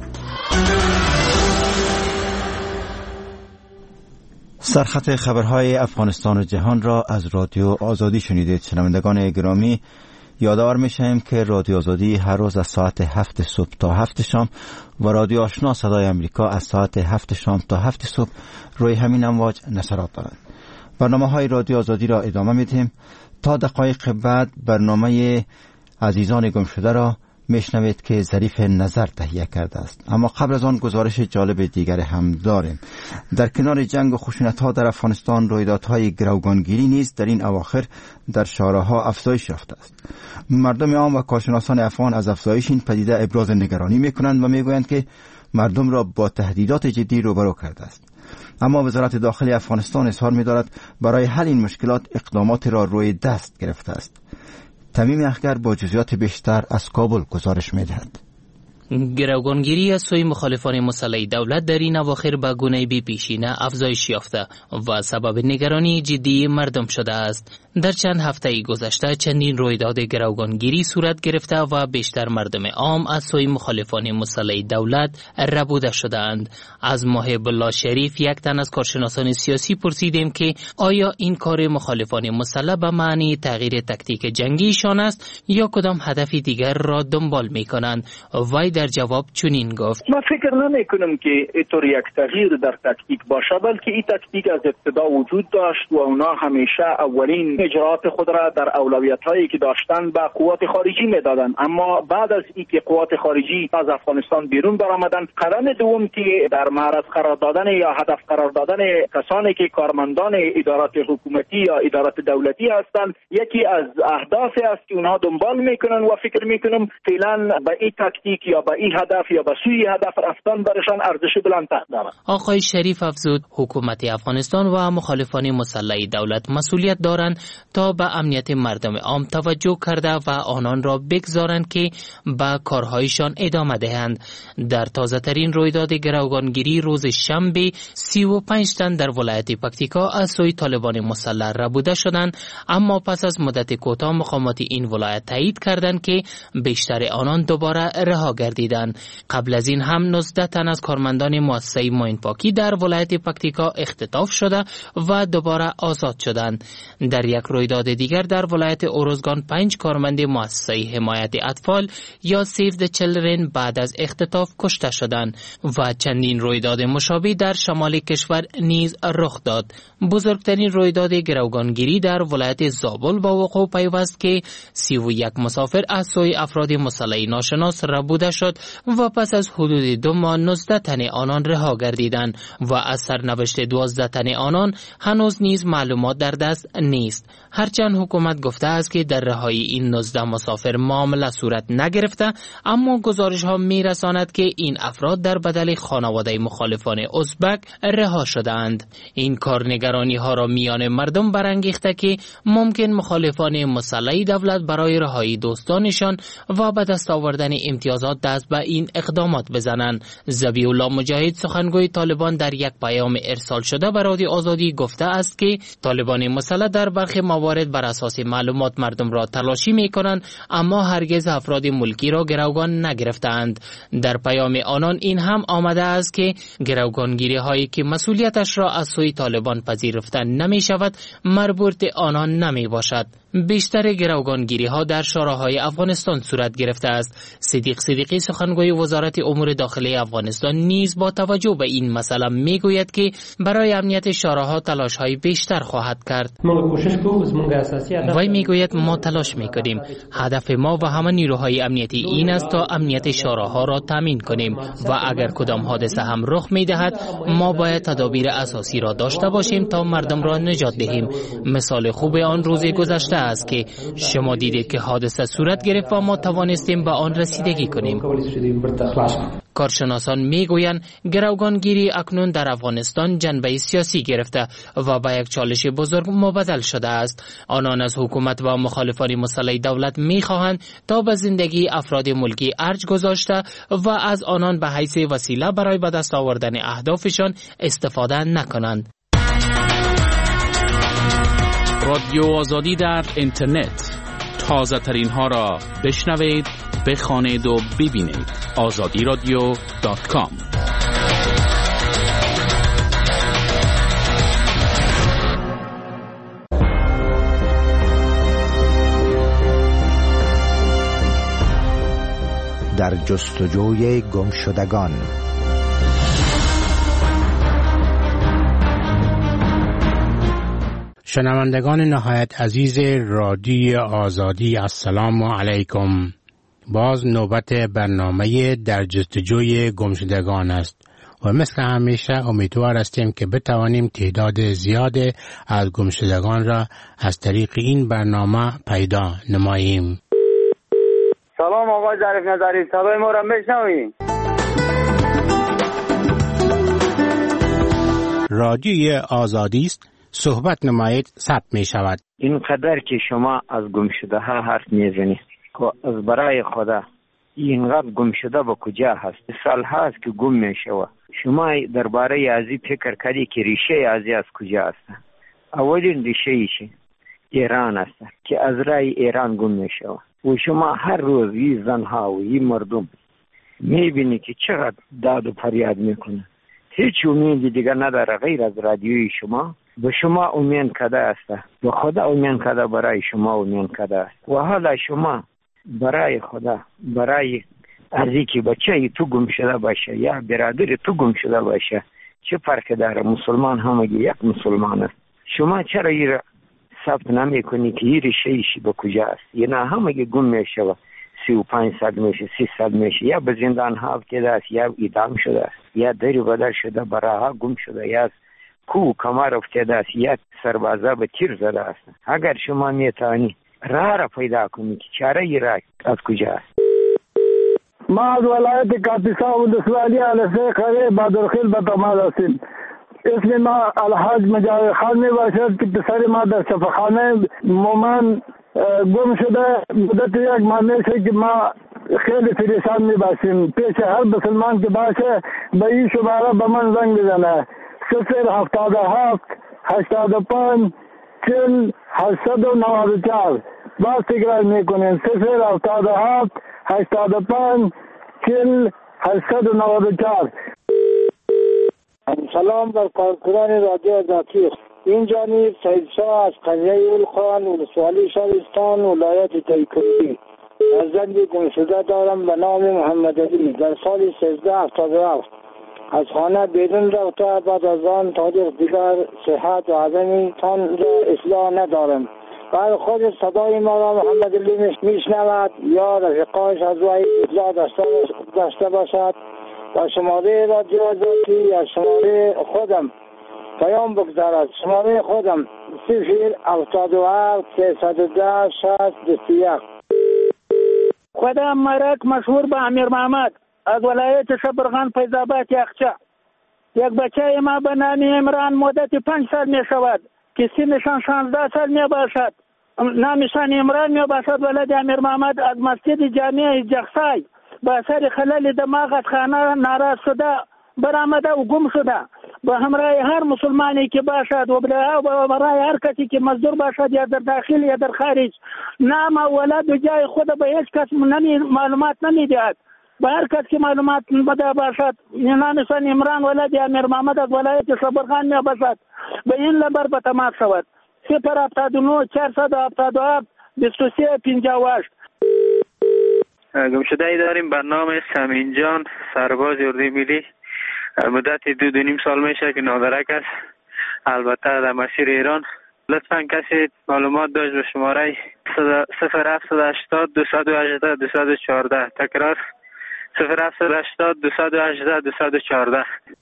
سرخط خبرهای افغانستان و جهان را از رادیو آزادی شنیدید. شنوندگان گرامی، یادآور میشیم که رادیو آزادی هر روز از ساعت هفت صبح تا هفت شام و رادیو آشنا صدای امریکا از ساعت هفت شام تا هفت صبح روی همین امواج نشرات دارند. برنامه های رادیو آزادی را ادامه میدیم. تا دقایق بعد برنامه عزیزان گم شده را میشنوید که ظریف نظر تهیه کرده است. اما قبل از آن گزارش جالب دیگر هم داریم. در کنار جنگ و خشونت ها در افغانستان رویدادهای گروگانگیری نیز در این اواخر در شارع‌ها افزایش یافته است. مردم عام و کارشناسان افغان از افزایش این پدیده ابراز نگرانی میکنند و میگویند که مردم را با تهدیدات جدی روبرو کرده است. اما وزارت داخلی افغانستان اظهار می‌دارد برای حل این مشکلات اقدامات را روی دست گرفته است. تمیم اخگر با جزئیات بیشتر از کابل گزارش می‌دهد. گروگانگیری از سوی مخالفان مسلح دولت در این اواخر به گونه بی پیشینه افزایش یافته و سبب نگرانی جدی مردم شده است. در چند هفته گذشته چندین رویداد گروگانگیری صورت گرفته و بیشتر مردم عام از سوی مخالفان مسلح دولت ربوده شدند. از محب الله شریف، یک تن از کارشناسان سیاسی، پرسیدیم که آیا این کار مخالفان مسلح به معنی تغییر تاکتیک جنگیشان است یا کدام هدف دیگر را دنبال می‌کنند؟ وای در جواب چنین گفت: من فکر نمی کنم که اینطور یک تغییر در تاکتیک باشه، بلکه این تاکتیک از ابتدا وجود داشت و اونا همیشه اولین اجرات خود را در اولویت هایی که داشتن به قوات خارجی میدادن. اما بعد از اینکه قوات خارجی از افغانستان بیرون برآمدن، قدم دوم که در معرض قرار دادن یا هدف قرار دادن کسانی که کارمندان ادارات حکومتی یا ادارات دولتی هستند، یکی از اهدافی است که اونها دنبال میکنن و فکر میکنم فعلا به این تاکتیک یا به این هدف یا به سوی هدف رفتن برشان ارزش بلندتر دارد. آقای شریف افزود حکومت افغانستان و مخالفان مسلح دولت مسئولیت دارند تا به امنیت مردم عام توجه کرده و آنان را بگذارند که به کارهایشان ادامه دهند. در تازه ترین رویداد گروگانگیری روز شنبه سی و پنج تن در ولایت پکتیکا از سوی طالبان مسلح ربوده شدند، اما پس از مدت کوتاه مقامات این ولایت تایید کردند که بیشتر آنان دوباره رها گردیدند. گردیدند. قبل از این هم نوزده تن از کارمندان مؤسسه معین پاکی در ولایت پکتیکا اختطاف شده و دوباره آزاد شدند. در یک رویداد دیگر در ولایت اروزگان پنج کارمند مؤسسه حمایت اطفال یا سیو د چیلدرن بعد از اختطاف کشته شدند و چندین رویداد مشابه در شمال کشور نیز رخ داد. بزرگترین رویداد گروگانگیری در ولایت زابل با وقوع پیوست که سی و یک مسافر از سوی افراد مسلح ناشناس ربوده شد و پس از حدود دو ماه نوزده تن آنان رها گردیدند و از سرنوشت دوازده تن آنان هنوز نیز معلومات در دست نیست. هرچند حکومت گفته است که در رهایی این نوزده مسافر معامله صورت نگرفته، اما گزارش ها می رساند که این افراد در بدل خانواده مخالفان ازبک رها شدند. این کار نگرانی ها را میان مردم برانگیخته که ممکن مخالفان مسلح دولت برای رهایی دوستانشان و به دست آوردن امتیازات دست به این اقدامات بزنند. ذبیح الله مجاهد سخنگوی طالبان در یک پیام ارسال شده به رادیو آزادی گفته است که طالبان مسلح در برخی موارد بر اساس معلومات مردم را تلاشی می کنند، اما هرگز افراد ملکی را گروگان نگرفتند. در پیام آنان این هم آمده است که گروگانگیری هایی که مسئولیتش را از سوی طالبان پذیرفته نمی شود مربوط آنان نمی باشد. بیشتر گروگانگیری ها در شوراهای افغانستان صورت گرفته است. صدیق صدیقی سخنگوی وزارت امور داخلی افغانستان نیز با توجه به این مسئله می گوید که برای امنیت شوراها تلاش های بیشتر خواهد کرد. وی می گوید ما تلاش می کنیم. هدف ما و همه نیروهای امنیتی این است تا امنیت شوراها را تامین کنیم و اگر کدام حادثه هم رخ می دهد ما باید تدابیر اساسی را داشته باشیم تا مردم را نجات دهیم. مثال خوب آن روز گذشته است که شما دیدید که حادثه صورت گرفت و ما توانستیم به آن رسیدگی کنیم. کارشناسان میگویند گروگانگیری اکنون در افغانستان جنبه سیاسی گرفته و به یک چالش بزرگ مبدل شده است. آنان از حکومت و مخالفان مسلح دولت میخواهند تا به زندگی افراد ملکی ارج گذاشته و از آنان به حیث وسیله برای به دست آوردن اهدافشان استفاده نکنند. رادیو آزادی در اینترنت، تازه ترین ها را بشنوید، بخوانید و ببینید. آزادی رادیو دات کام. در جستجوی گمشدگان. شنوندگان نهایت عزیز رادیو آزادی، السلام علیکم. باز نوبت برنامه در جستجوی گمشدگان است و مثل همیشه امیدوار هستیم که بتوانیم تعداد زیاد از گمشدگان را از طریق این برنامه پیدا نماییم. سلام آقای ظریف نظری، صدای ما را میشنوید؟ رادیو آزادی است، صحبت نمایید ثبت می شود. اینقدر که شما از گمشده ها حرف میزنید که از برای خدا اینقدر گمشده با کجا هست؟ سال هاست که گم میشوه. شما درباره ازی فکر کردی که ریشه ازی از کجا است؟ اولین ریشه ایشه ایران است که از رای ایران گم میشوه و شما هر روز این زنها و این مردم میبینی که چقدر داد و فریاد میکنه. هیچ امیدی دیگر نداره غیر از رادیوی شما. به شما امید کده است، به خدا امید کده، برای شما امید کده است. و حالا شما برای خدا، برای ازی که بچه تو گم شده باشه یا برادر تو گم شده باشه چه فرق داره؟ مسلمان همگی یک مسلمان است. شما چرا این ثبت نمی کنی که این ریشه ایشی به کجا است؟ یه نه همگی گم میشه و سی و پنج سال میشه، سی سال میشه، یا به زندان ها افتاده است، یا اعدام شده است، یا دری بدل شده، براها گم شده، یا کو کمر افتاده است، یا سربازا به تیر زده است. اگر شما میتونی راه را پیدا کنی که چاره ای را از کجا است. ما از ولایت کاپیسا و دسوالی علیه خیلی بادرخیل به تماس هستیم. اسم ما الحاج مجاور خان می باشد که پسر ما در شفاخانه مومن گم شده. مدت یک ماه میشه که ما خیلی پریشان می باشیم. پیش هر مسلمان که باشه به این شماره به من زنگ بزنه: صفر هفتاد و هفت هشتاد و پنج چل هشتصد و نود و چهار. باز تکرار میکنیم: صفر هفتاد و هفت هشتاد و پنج چل هشتصد و نود و چهار. سلام بر کارکنان رادیو آزادی. این جانب سید شاه از قریه اولخان ولسوالی شهرستان ولایت تایکندی از زنگ گمشده دارم به نام محمد علی. در سال سیزده هفتاد و هفت از خانه بیرون رفته، بعد از آن تاریخ دیگر صحت و عدم تان را اصلاح ندارم. بعد خود صدای ما را محمد علی میشنود یا رفیقاش از وی اطلاع داشته باشد و شماره رادیو آزادی یا شماره خودم پیام بگذارد. شماره خودم صفر هفتاد و هفت سیصد و ده شصت بیست و یک. خودم مرک مشهور به امیر محمد از ولایت شبرغان فیض‌آباد یخچه. یک بچه ما به نام عمران مدت پنج سال می شود که سنشان شانزده سال می باشد. نامشان عمران می باشد. ولد امیر محمد از مسجد جامع جخسای به اثر خلل دماغ از خانه ناراض شده برآمده و گم شده. به همراه هر مسلمانی که باشد و برای هر کسی که مزدور باشد یا در داخل یا در خارج نام و ولد و جای خود به هیچ کس نمی معلومات نمی دهد. به هر کس که معلومات بده باشد نامشان عمران ولد امیر محمد از ولایت شبرغان می باشد به این نمبر به تماس شود. صفر هفتاد و نه چهارصد و هفتاد و هفت بیست و سه پنجاه و هشت. گمشده ای داریم به نام سمین جان سرباز اردوی ملی. مدت دو دو نیم سال میشه که نادرک است، البته در مسیر ایران. لطفا کسی معلومات داشت به شماره صفر هفت هشتاد دویست و هجده دویست و چهارده. تکرار صفر هفت هشتاد دویست و هجده دویست و چهارده.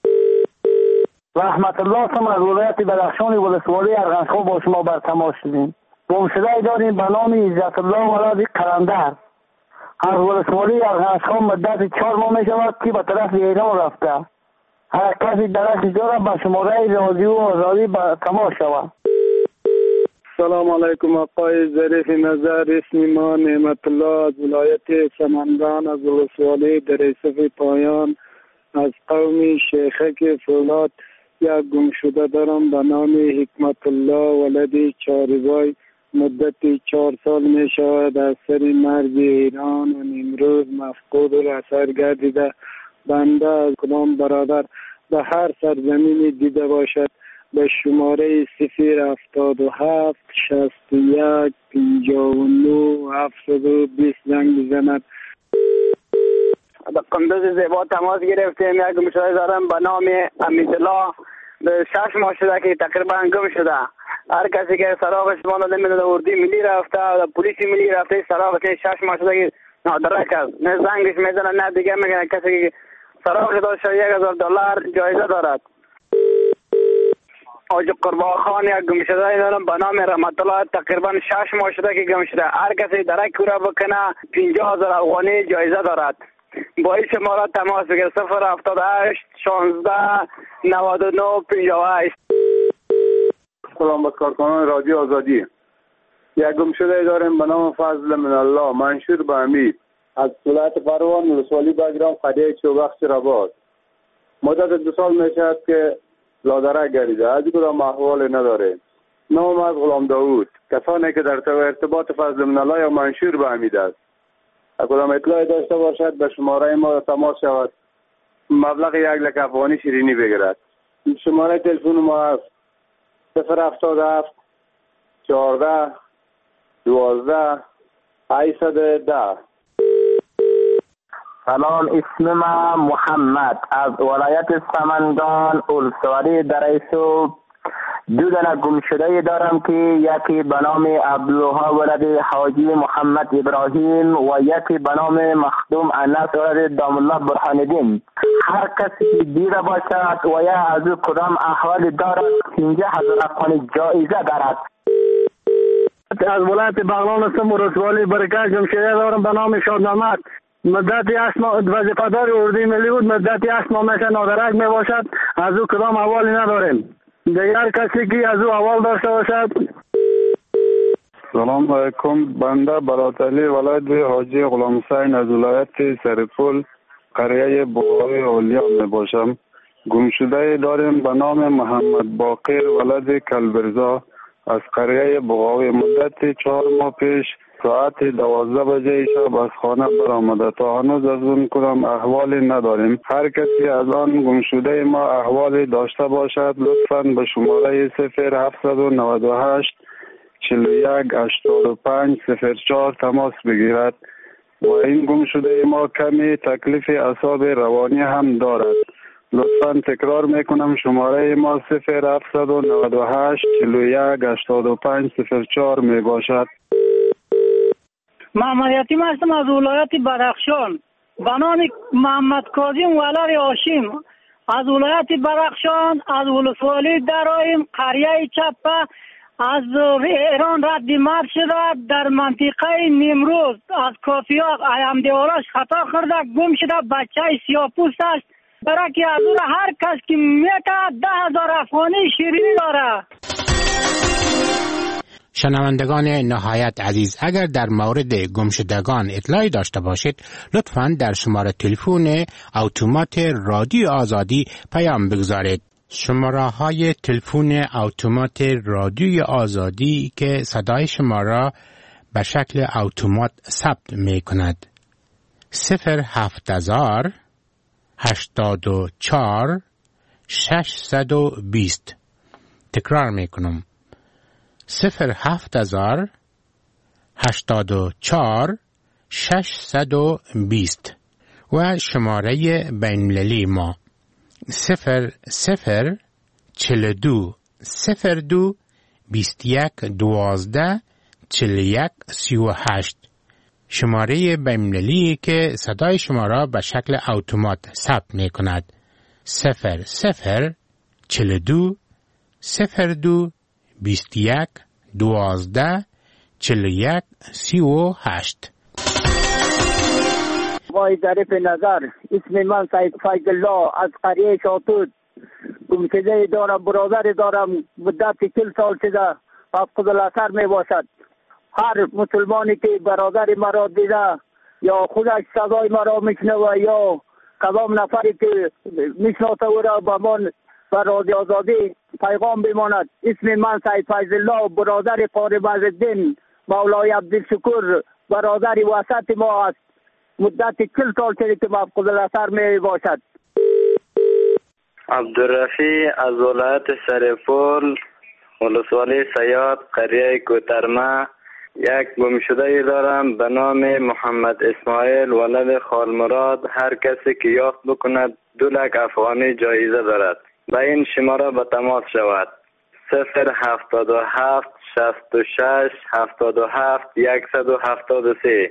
رحمت الله سم از ولایت بدخشان ولسوالی ارغنش‌خان با شما بر تماس شدیم. گمشده داریم به نام عزت الله ولد قلندر از ولسوالی ارغنش‌خان مدت چهار ماه می شود که به طرف ایران رفته. هر کسی درش دارد به شماره رادیو آزادی به تماس شود. سلام علیکم آقای ظریف نظر. اسم ما نعمت الله از ولایت سمنگان از ولسوالی دریسف پایان از قوم شیخک فولاد. یک گمشده دارم به نام حکمت الله ولد چاربای مدت چهار سال می شود از سر مرگ ایران و امروز مفقود و اثر گردیده. بنده از کدام برادر به هر سرزمینی دیده باشد به شماره صفر هفتاد و هفت شصت و یک پنجاه و نه هفتاد و بیست زنگ بزند. به قندوز زیبا تماس گرفتیم. یک گمشده دارم به نام امیدالله به شش ماه شده که تقریبا گم شده. هر کسی که سراغش ما نمیدونه اردوی ملی رفته و پلیس ملی رفته سراغش شش ماه شده که نادرک است. نه زنگش میزنه نه دیگه میگن. کسی که سراغ داشته یک هزار دلار جایزه دارد. آج قربان خان یک گمشده دارم به نام رحمت الله تقریبا شش ماه شده که گم شده. هر کسی درک کورا بکنه پنجاه هزار افغانی جایزه دارد. با این شماره تماس بگیر صفر هفتاد و هشت شانزده نود و نه پنجاه و هشت. سلام به کارکنان رادیو آزادی. یک گمشده داریم به نام فضل من الله منشور به امید از ولایت پروان ولسوالی بگرام قریه چوبخش رباط. مدت دو سال میشد که لادرک گردیده. از کدام احوال نداره. نام از غلام داوود. کسانی که در ارتباط فضل من الله یا منشور به امید است کدام اطلاعی داشته باشد به شماره ما تماس شود. مبلغ یک لک افغانی شیرینی بگیرد. شماره تلفن ما است صفر هفتاد و هفت چهارده دوازده هشتصد ده. سلام، اسم من محمد از ولایت سمنگان ولسوالی دریسو. دو دانه گمشده دارم که یکی به نام عبدالله ولد حاجی محمد ابراهیم و یکی به نام مخدوم انس ولد دام الله برهان الدین. هر کسی دیده باشد و یا از کدام احوال دارد پنجاه هزار افغانی جایزه دارد. از ولایت بغلان هستم ولسوالی برکت. گمشده دارم به نام شادنامت. مدت هشت ماه وظیفه‌دار اردوی ملی بود. مدت هشت ماه میشه نادرک می باشد. از او کدام احوالی نداریم. دیگر کسی که از او احوال داشته باشد. سلام علیکم. بنده برادری ولد حاجی غلام حسین از ولایت سرپل قریه بوغاوی اولیا می باشم. گمشده داریم به نام محمد باقر ولد کلبرزا از قریه بوغاوی. مدت چهار ماه پیش ساعت دوازده بجه شب از خانه برآمده. تا هنوز از اون کدام احوالی نداریم. هر کسی از آن گمشده ما احوالی داشته باشد لطفاً به شماره صفر هفت نه هشت چهل و یک هشتاد و پنج صفر چهار تماس بگیرد و این گمشده ما کمی تکلیف اعصاب روانی هم دارد. لطفاً تکرار میکنم شماره ما صفر هفت نه هشت چهل و یک هشتاد و پنج صفر چهار می باشد. محمد یتیم هستم از ولایت بدخشان به نام محمد کاظم ولر هاشم از ولایت بدخشان از ولسوالی درایم قریه چپه از ایران رد مرد شده در منطقه نیمروز از کافیا ایامدیوراش خطا خورده گم شده بچه سیاپوست است برای که از اون هر کس که میته ده هزار افغانی شیرینی داره. شنوندگان نهایت عزیز، اگر در مورد گمشدگان اطلاعی داشته باشید لطفاً در شماره تلفن اتومات رادیو آزادی پیام بگذارید. شماره های تلفن اتومات رادیوی آزادی که صدای شما را به شکل اتومات ثبت می کند: صفر هفت هزار هشتاد و چهار ششصد و بیست. تکرار می کنم: صفر هفت هزار هشتاد و چهار ششصد و بیست. و شماره بین‌المللی ما صفر صفر چهل و دو صفر دو بیست و یک دوازده چهل و یک سی و هشت. شماره بین‌المللی که صدای شما را به شکل اتومات ثبت می کند: صفر صفر چهل و دو صفر دو بیست و یک دوازده چهل و یک سی و هشت. وای ظریف نظر، اسم من سید فیض الله از قریه شاتوت گمشده دارم. برادر دارم مدت چل سال شده فقد الاثر می باشد. هر مسلمانی که برادر مرا دیده یا خودش صدای مرا میشنوه یا کدام نفری که میشناسه او را به من و رادیو آزادی پیغام بماند. اسم من سید فیض الله، برادر قارب عزالدین مولای عبدالشکور، برادر وسط ما است. مدت چل سال شده که مفقود الاثر می باشد. عبدالرفی از ولایت سرپول، ولسوالی سیاد، قریه کوترمه. یک گمشده دارم به نام محمد اسماعیل ولد خالمراد. هر کسی که یافت بکند دو لک افغانی جایزه دارد. به این شماره به تماس شود: صفر هفتاد و هفت شصت و شش هفتاد و هفت صد و هفتاد و سه.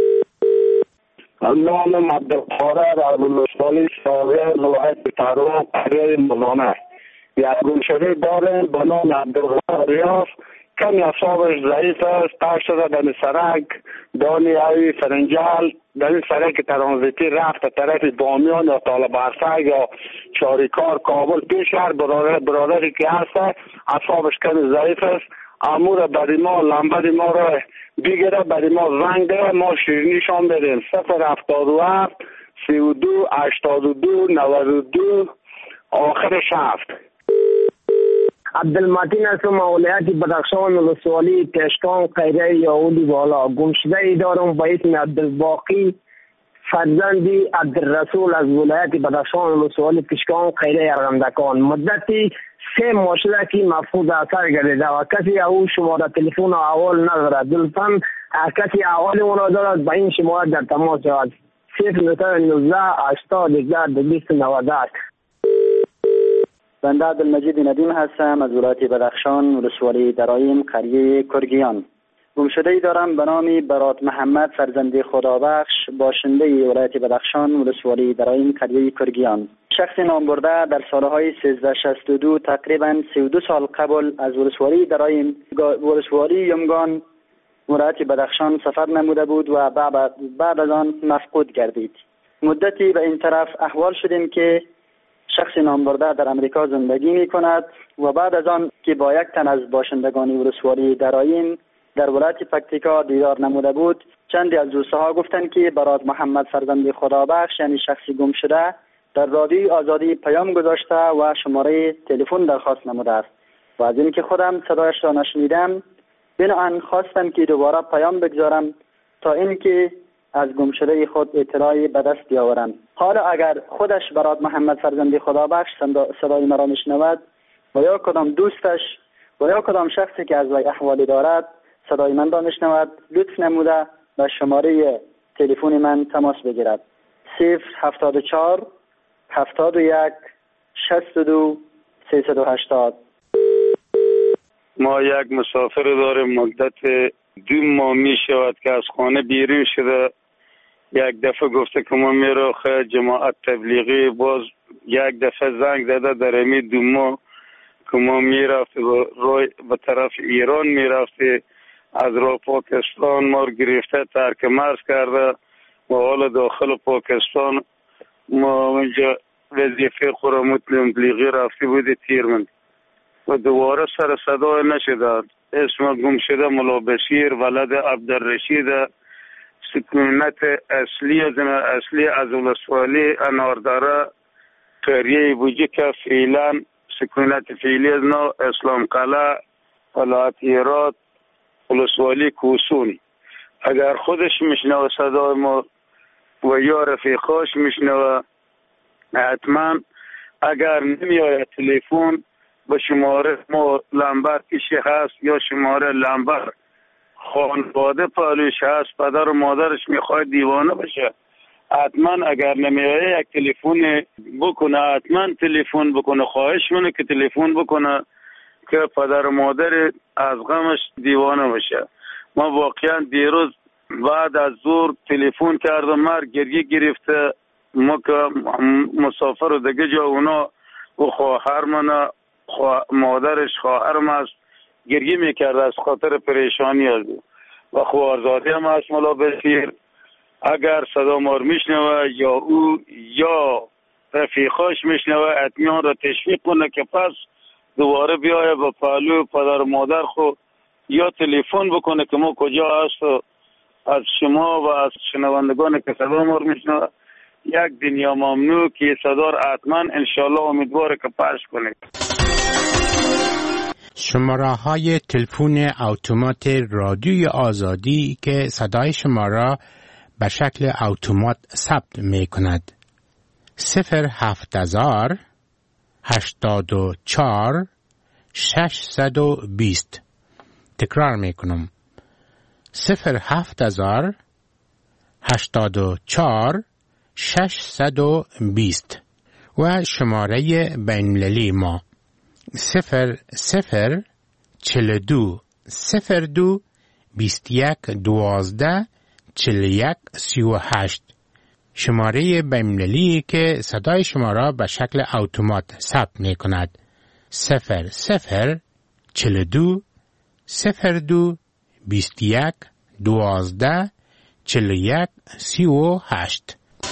نام عبدالقادر از ولسوالی شاویر، ولایت تهران، قریه مولانا. یک گمشده دارم به نام عبدالقادر ریاض. کمی اصابش ضعیف است، تاک شده در سرک دانی اوی فرنجال در این سرک ترانزیتی رفت طرف بامیان یا طالب عرصه یا چاریکار کابل پیش هر برادر برادری که هست اصابش کمی ضعیف است. امور بری ما لنبر ما را بگیره، بری ما زنگ ده، ما شیرینیشان بدیم. صفر هفتاد و هفت سی و دو هشتاد و دو نود و دو آخرش هفت. عبدالمتین هستم، ولایت بدخشان، ولسوالی کشکان، قریه یاولی بالا. گمشده ای دارم به اسم عبدالباقی فرزندی عبدالرسول از ولایت بدخشان، ولسوالی کشکان، قریه ارغندکان. مدتی سه ماه شده که مفقود اثر گردیده و کسی او شماره تلفن و احوال ندارد. لطفاً کسی احوال او را دارد به این شماره در تماس شود: صفر نوزده هشتاد یک دویست و نود و هشت. بنده عبدالمجید ندیم هستم از ولایت بدخشان، ولسوالی درایم، قریه کرگیان. گمشده‌ای دارم به نام برات محمد فرزند خدابخش، باشنده ولایت بدخشان، ولسوالی درایم، قریه کرگیان. شخص نام برده در سالهای سیزده شصت و دو تقریبا سی و دو سال قبل از ولسوالی درایم ولسوالی یمگان ولایت بدخشان سفر نموده بود و بعد بعد از آن مفقود گردید. مدتی به این طرف احوال شدیم که شخص نامبرده در امریکا زندگی می کند و بعد از آن که با یک تن از باشندگان ولسوالی درایم در ولایت پکتیکا دیدار نموده بود، چندی از دوستها گفتند که برات محمد فرزند خدابخش یعنی شخصی گم شده در رادیوی آزادی پیام گذاشته و شماره تلفن درخواست نموده است و از اینکه خودم صدایش را نشنیدم بنابراین خواستم که دوباره پیام بگذارم تا اینکه از گمشده خود اطلاعی به دست بیاورند. حالا اگر خودش برات محمد فرزند خدابخش صدای مرا میشنود و یا کدام دوستش و یا کدام شخصی که از وی احوالی دارد صدای من را میشنود، لطف نموده به شماره تلفن من تماس بگیرد. صفر هفتاد و چهار هفتاد و یک شصت و دو سیصد و هشتاد. ما یک مسافر داریم مدت دو ماه می شود که از خانه بیرون شده. یک دفعه گفته که ما میره خیلی جماعت تبلیغی، باز یک دفعه زنگ زده در امی دو ماه که ما میرفته به طرف ایران میرفته، از راه پاکستان ما رو گرفته ترک مرز کرده و حالا داخل پاکستان ما اونجا وظیفه خورمت تبلیغی رفته بوده تیرمن و دوباره سر صدا نشده. اسم گم شده ملا بشیر ولد عبدالرشید، سکونت اصلی از اصلی از ولسوالی انارداره قریه بوجی که فعلا سکونت فعلی از نو اسلام قلعه ولایت هرات ولسوالی کوسون. اگر خودش میشنوه صدای ما و یا رفیقاش میشنوه، حتما اگر نمیآید تلفن به شماره ما لمبر کشی هست یا شماره لمبر خانواده پالوش هست، پدر و مادرش میخواد دیوانه بشه، حتما اگر نمیآید یک تلفن بکنه، حتما تلفن بکنه، خواهش منه که تلفن بکنه که پدر و مادر از غمش دیوانه بشه. ما واقعا دیروز بعد از ظهر تلفن کردم، مر گریه گرفته، ما که مسافر و دیگه جا اونا و خواهر منه خوا... مادرش خواهرم است گریه میکرده از خاطر پریشانی از و خوارزاده هم هست ملا بشیر. اگر صدا ما رو میشنوه یا او یا رفیقاش میشنوه، اطمینان را تشویق کنه که پس دوباره بیایه با پهلو پدر و مادر خود یا تلفن بکنه که ما کجا هست و از شما و از شنوندگان که صدا ما رو میشنوه یک دنیا ممنوع که صدا را حتما انشالله امیدواره که پخش کنید. شماره های تلفن اتومات رادیوی آزادی که صدای شما را به شکل اتومات ثبت می کند: صفر هفت هزار هشتاد و چهار ششصد و بیست. تکرار می کنم: صفر هفت هزار هشتاد و چهار ششصد و بیست. و شماره بین‌المللی ما صفر صفر چهل دو صفر دو بیست یک دوازده چهل یک سی و هشت. شماره بین‌المللی که صدای شما را به شکل اتومات ثبت می کند: صفر صفر چهل دو صفر دو بیست یک دوازده چهل یک سی و هشت.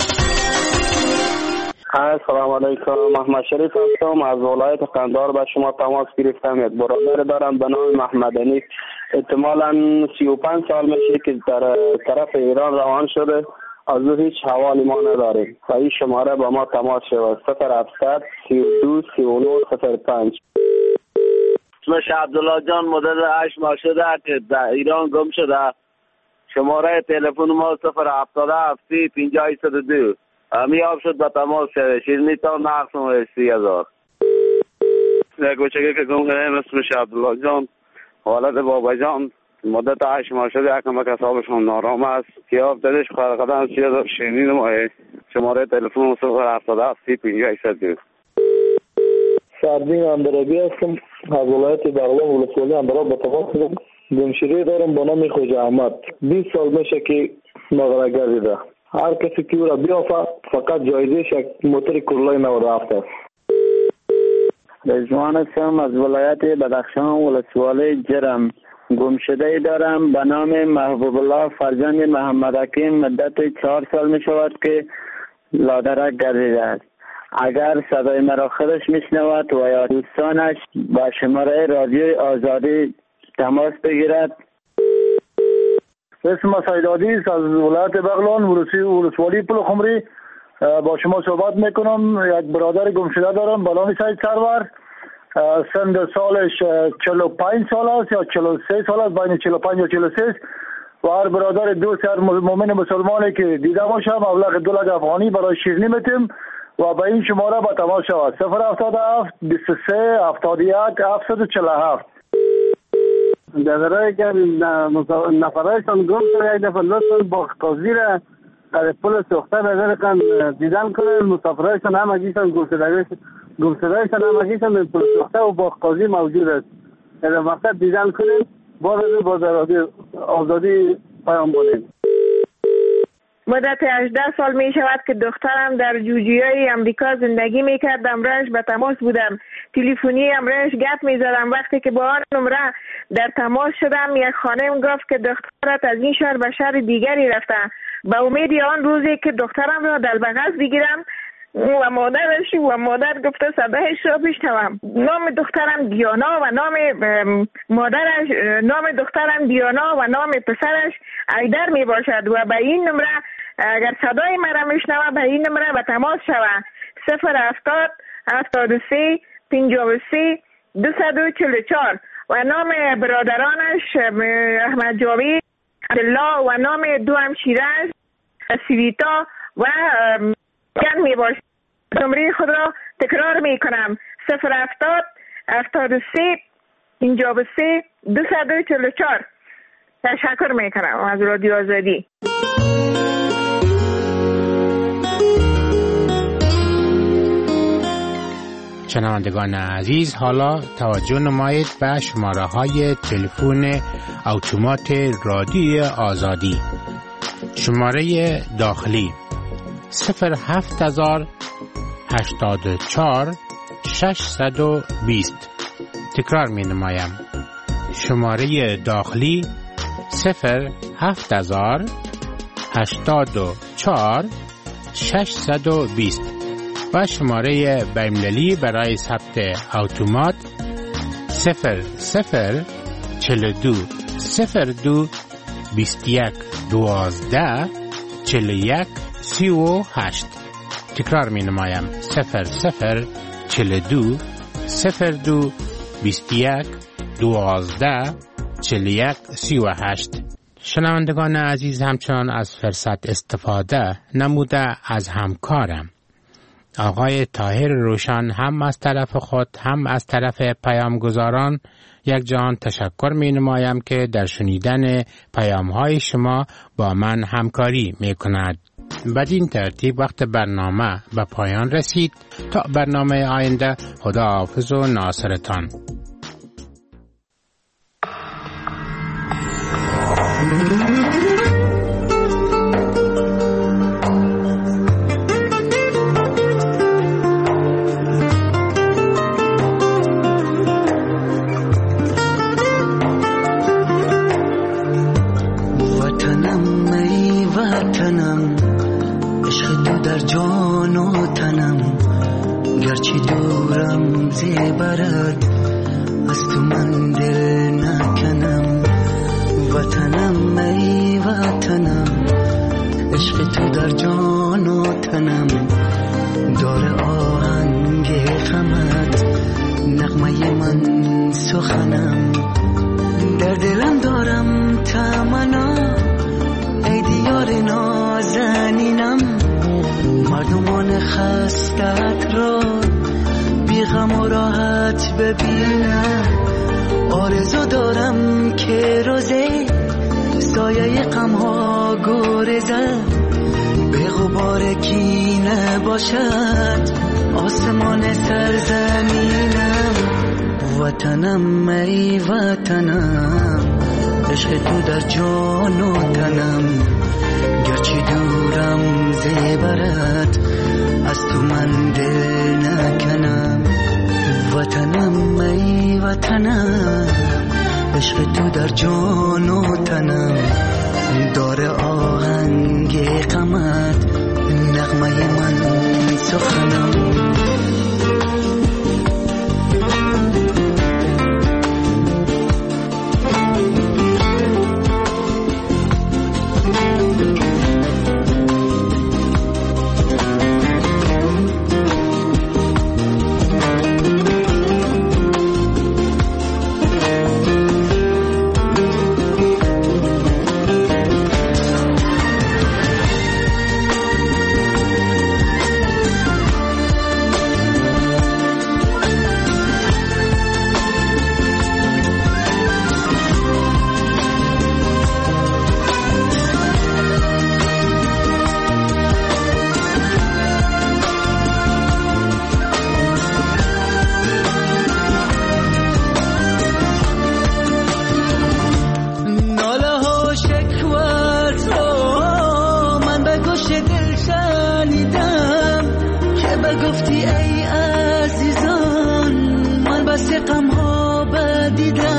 السلام علیکم، محمد شریف هستم از ولایت قندهار. به شما تماس گرفتم. یک برادر دارم به نام محمد انیس، احتمالاً سی و پنج سال میشه که در طرف ایران روان شده، از او هیچ حوالی ما نداریم و این شماره با ما تماس شود: صفر هفتصد سی و دو سی و نه صفر پنج. اسمش عبدالله جان مدت هشت ماه شده که در ایران گم شده. شماره تلفن ما صفر هفتاد و هفت سی پنجاه صد و دو. میاب شد به تماس شده. شیرینی تا نقص و سی هزار. یک بچگی که گم شده اسمش عبدالله جان والد بابا جان مدت هشت ماه شده، یکم که حسابشون نارام است که آب دادش خارقدن سی هزار. شیرینی نمایه. شماره تلفن صفر هفتاد و هفت سی پنجاه صد و دو. سردین اندرابی هستم از ولایت بغلان ولسوالی اندراب با تماس شدم. گمشده دارم با نام خوجا احمد. بیست سال میشه که مغرق گردیده. هر کسی که او را بیافت فقط جایزش یک موتر کرلای نو رفت است. رضوان هستم از ولایت بدخشان ولسوالی جرم. گمشده دارم به نام محبوب الله فرزند محمد حکیم. مدت چهار سال می شود که لادرک گردیده است. اگر صدای مرا خودش میشنود و یا دوستانش با شماره رادیوی آزادی تماس بگیرد. اسم سیدادی است از ولایت بغلان ولسوالی پل خمری. با شما صحبت میکنم. یک برادر گمشده دارم به نام سید سرور. سند سالش چهل و پنج سال است یا چهل و سه سال است، بین چهل و پنج و چهل و سه. و هر برادر دوست هر مؤمن مسلمانی که دیده باشم مبلغ دو لک افغانی برای شیرینی میتیم و به این شماره با تماس شود صفر هفتاد و هفت بیست و سه هفتاد و یک هفتصد و چهل و هفت. در که نفرایشان گم شده یک دفعه لطفا با قاضی را در پل سوخته بذارکن دیدن کنن، مسافرایشان همگیشان گمشدهایشان همگیشان در پل سوخته و با قاضی موجود است. در مقصد دیدن کنن با رادیو آزادی پیام بودیم. مدت هجده سال می شود که دخترم در جوجیای امریکا زندگی می کرد. امرش به تماس بودم، تلفنی امرش گپ می زدم. وقتی که با آن نمره در تماس شدم یک خانم گفت که دخترت از این شهر به شهر دیگری رفته. به امید آن روزی که دخترم را در بغل بگیرم و مادرش و مادر گفته صدایش را بشنوم. نام دخترم دیانا و نام مادرش، نام دخترم دیانا و نام پسرش ایدر می باشد و به این نمره اگر صدای مرا میشنوه به این نمره به تماس شوه صفر هفتاد هفتاد و سه پنجاه و سه دویست و چهل و چهار و نام برادرانش احمد جاوید، عبدالله و نام دو همشیره‌اش سویتا و گن می باشد. نمره خود را تکرار می کنم صفر هفتاد هفتاد و سه پنجاه و سه دویست و چهل و چهار. تشکر می کنم از رادیو آزادی. شنوندگان عزیز، حالا توجه نمایید به شماره های تلفن اتومات رادیو آزادی. شماره داخلی صفر هفت هزار هشتاد و چهار ششصد و بیست. تکرار می نمایم. شماره داخلی صفر هفت هزار هشتاد و چهار ششصد و بیست و شماره بین‌المللی برای ثبت اتومات صفر صفر چهل و دو صفر دو بیست و یک دوازده چهل و یک سی و هشت. تکرار می نمایم صفر صفر چهل و دو صفر دو بیست و یک دوازده چهل و یک سی و هشت. شنوندگان عزیز، همچنان از فرصت استفاده نموده از همکارم آقای طاهر روشن هم از طرف خود هم از طرف پیامگزاران یک جهان تشکر می نمایم که در شنیدن پیام های شما با من همکاری می کند. بدین ترتیب وقت برنامه به پایان رسید. تا برنامه آینده، خدا حافظ و ناصرتان. وطنم ای وطنم، عشق تو در جان و تنم، گرچه دورم زیبرد از تو من دل نکنم. وطنم ای وطنم، عشق تو در جان و تنم، دار آهنگ غمت نغمه من سخنم. در دلم دارم تمنا ای دیار نازنینم، مردمان خستت را بی غم و راحت ببینم. آرزو دارم که روزه سایه غم ها گریزد، به غبار کینه باشد آسمان سرزمینم. وطنم ای وطنم، عشق تو در جان و تنم، گرچه دورم زیبرد از تو من دل نکنم. وطنم ای وطنم، عشق تو در جان و تنم، دار آهنگ غمت نغمه من سخنم. واسه غم ها بدیدم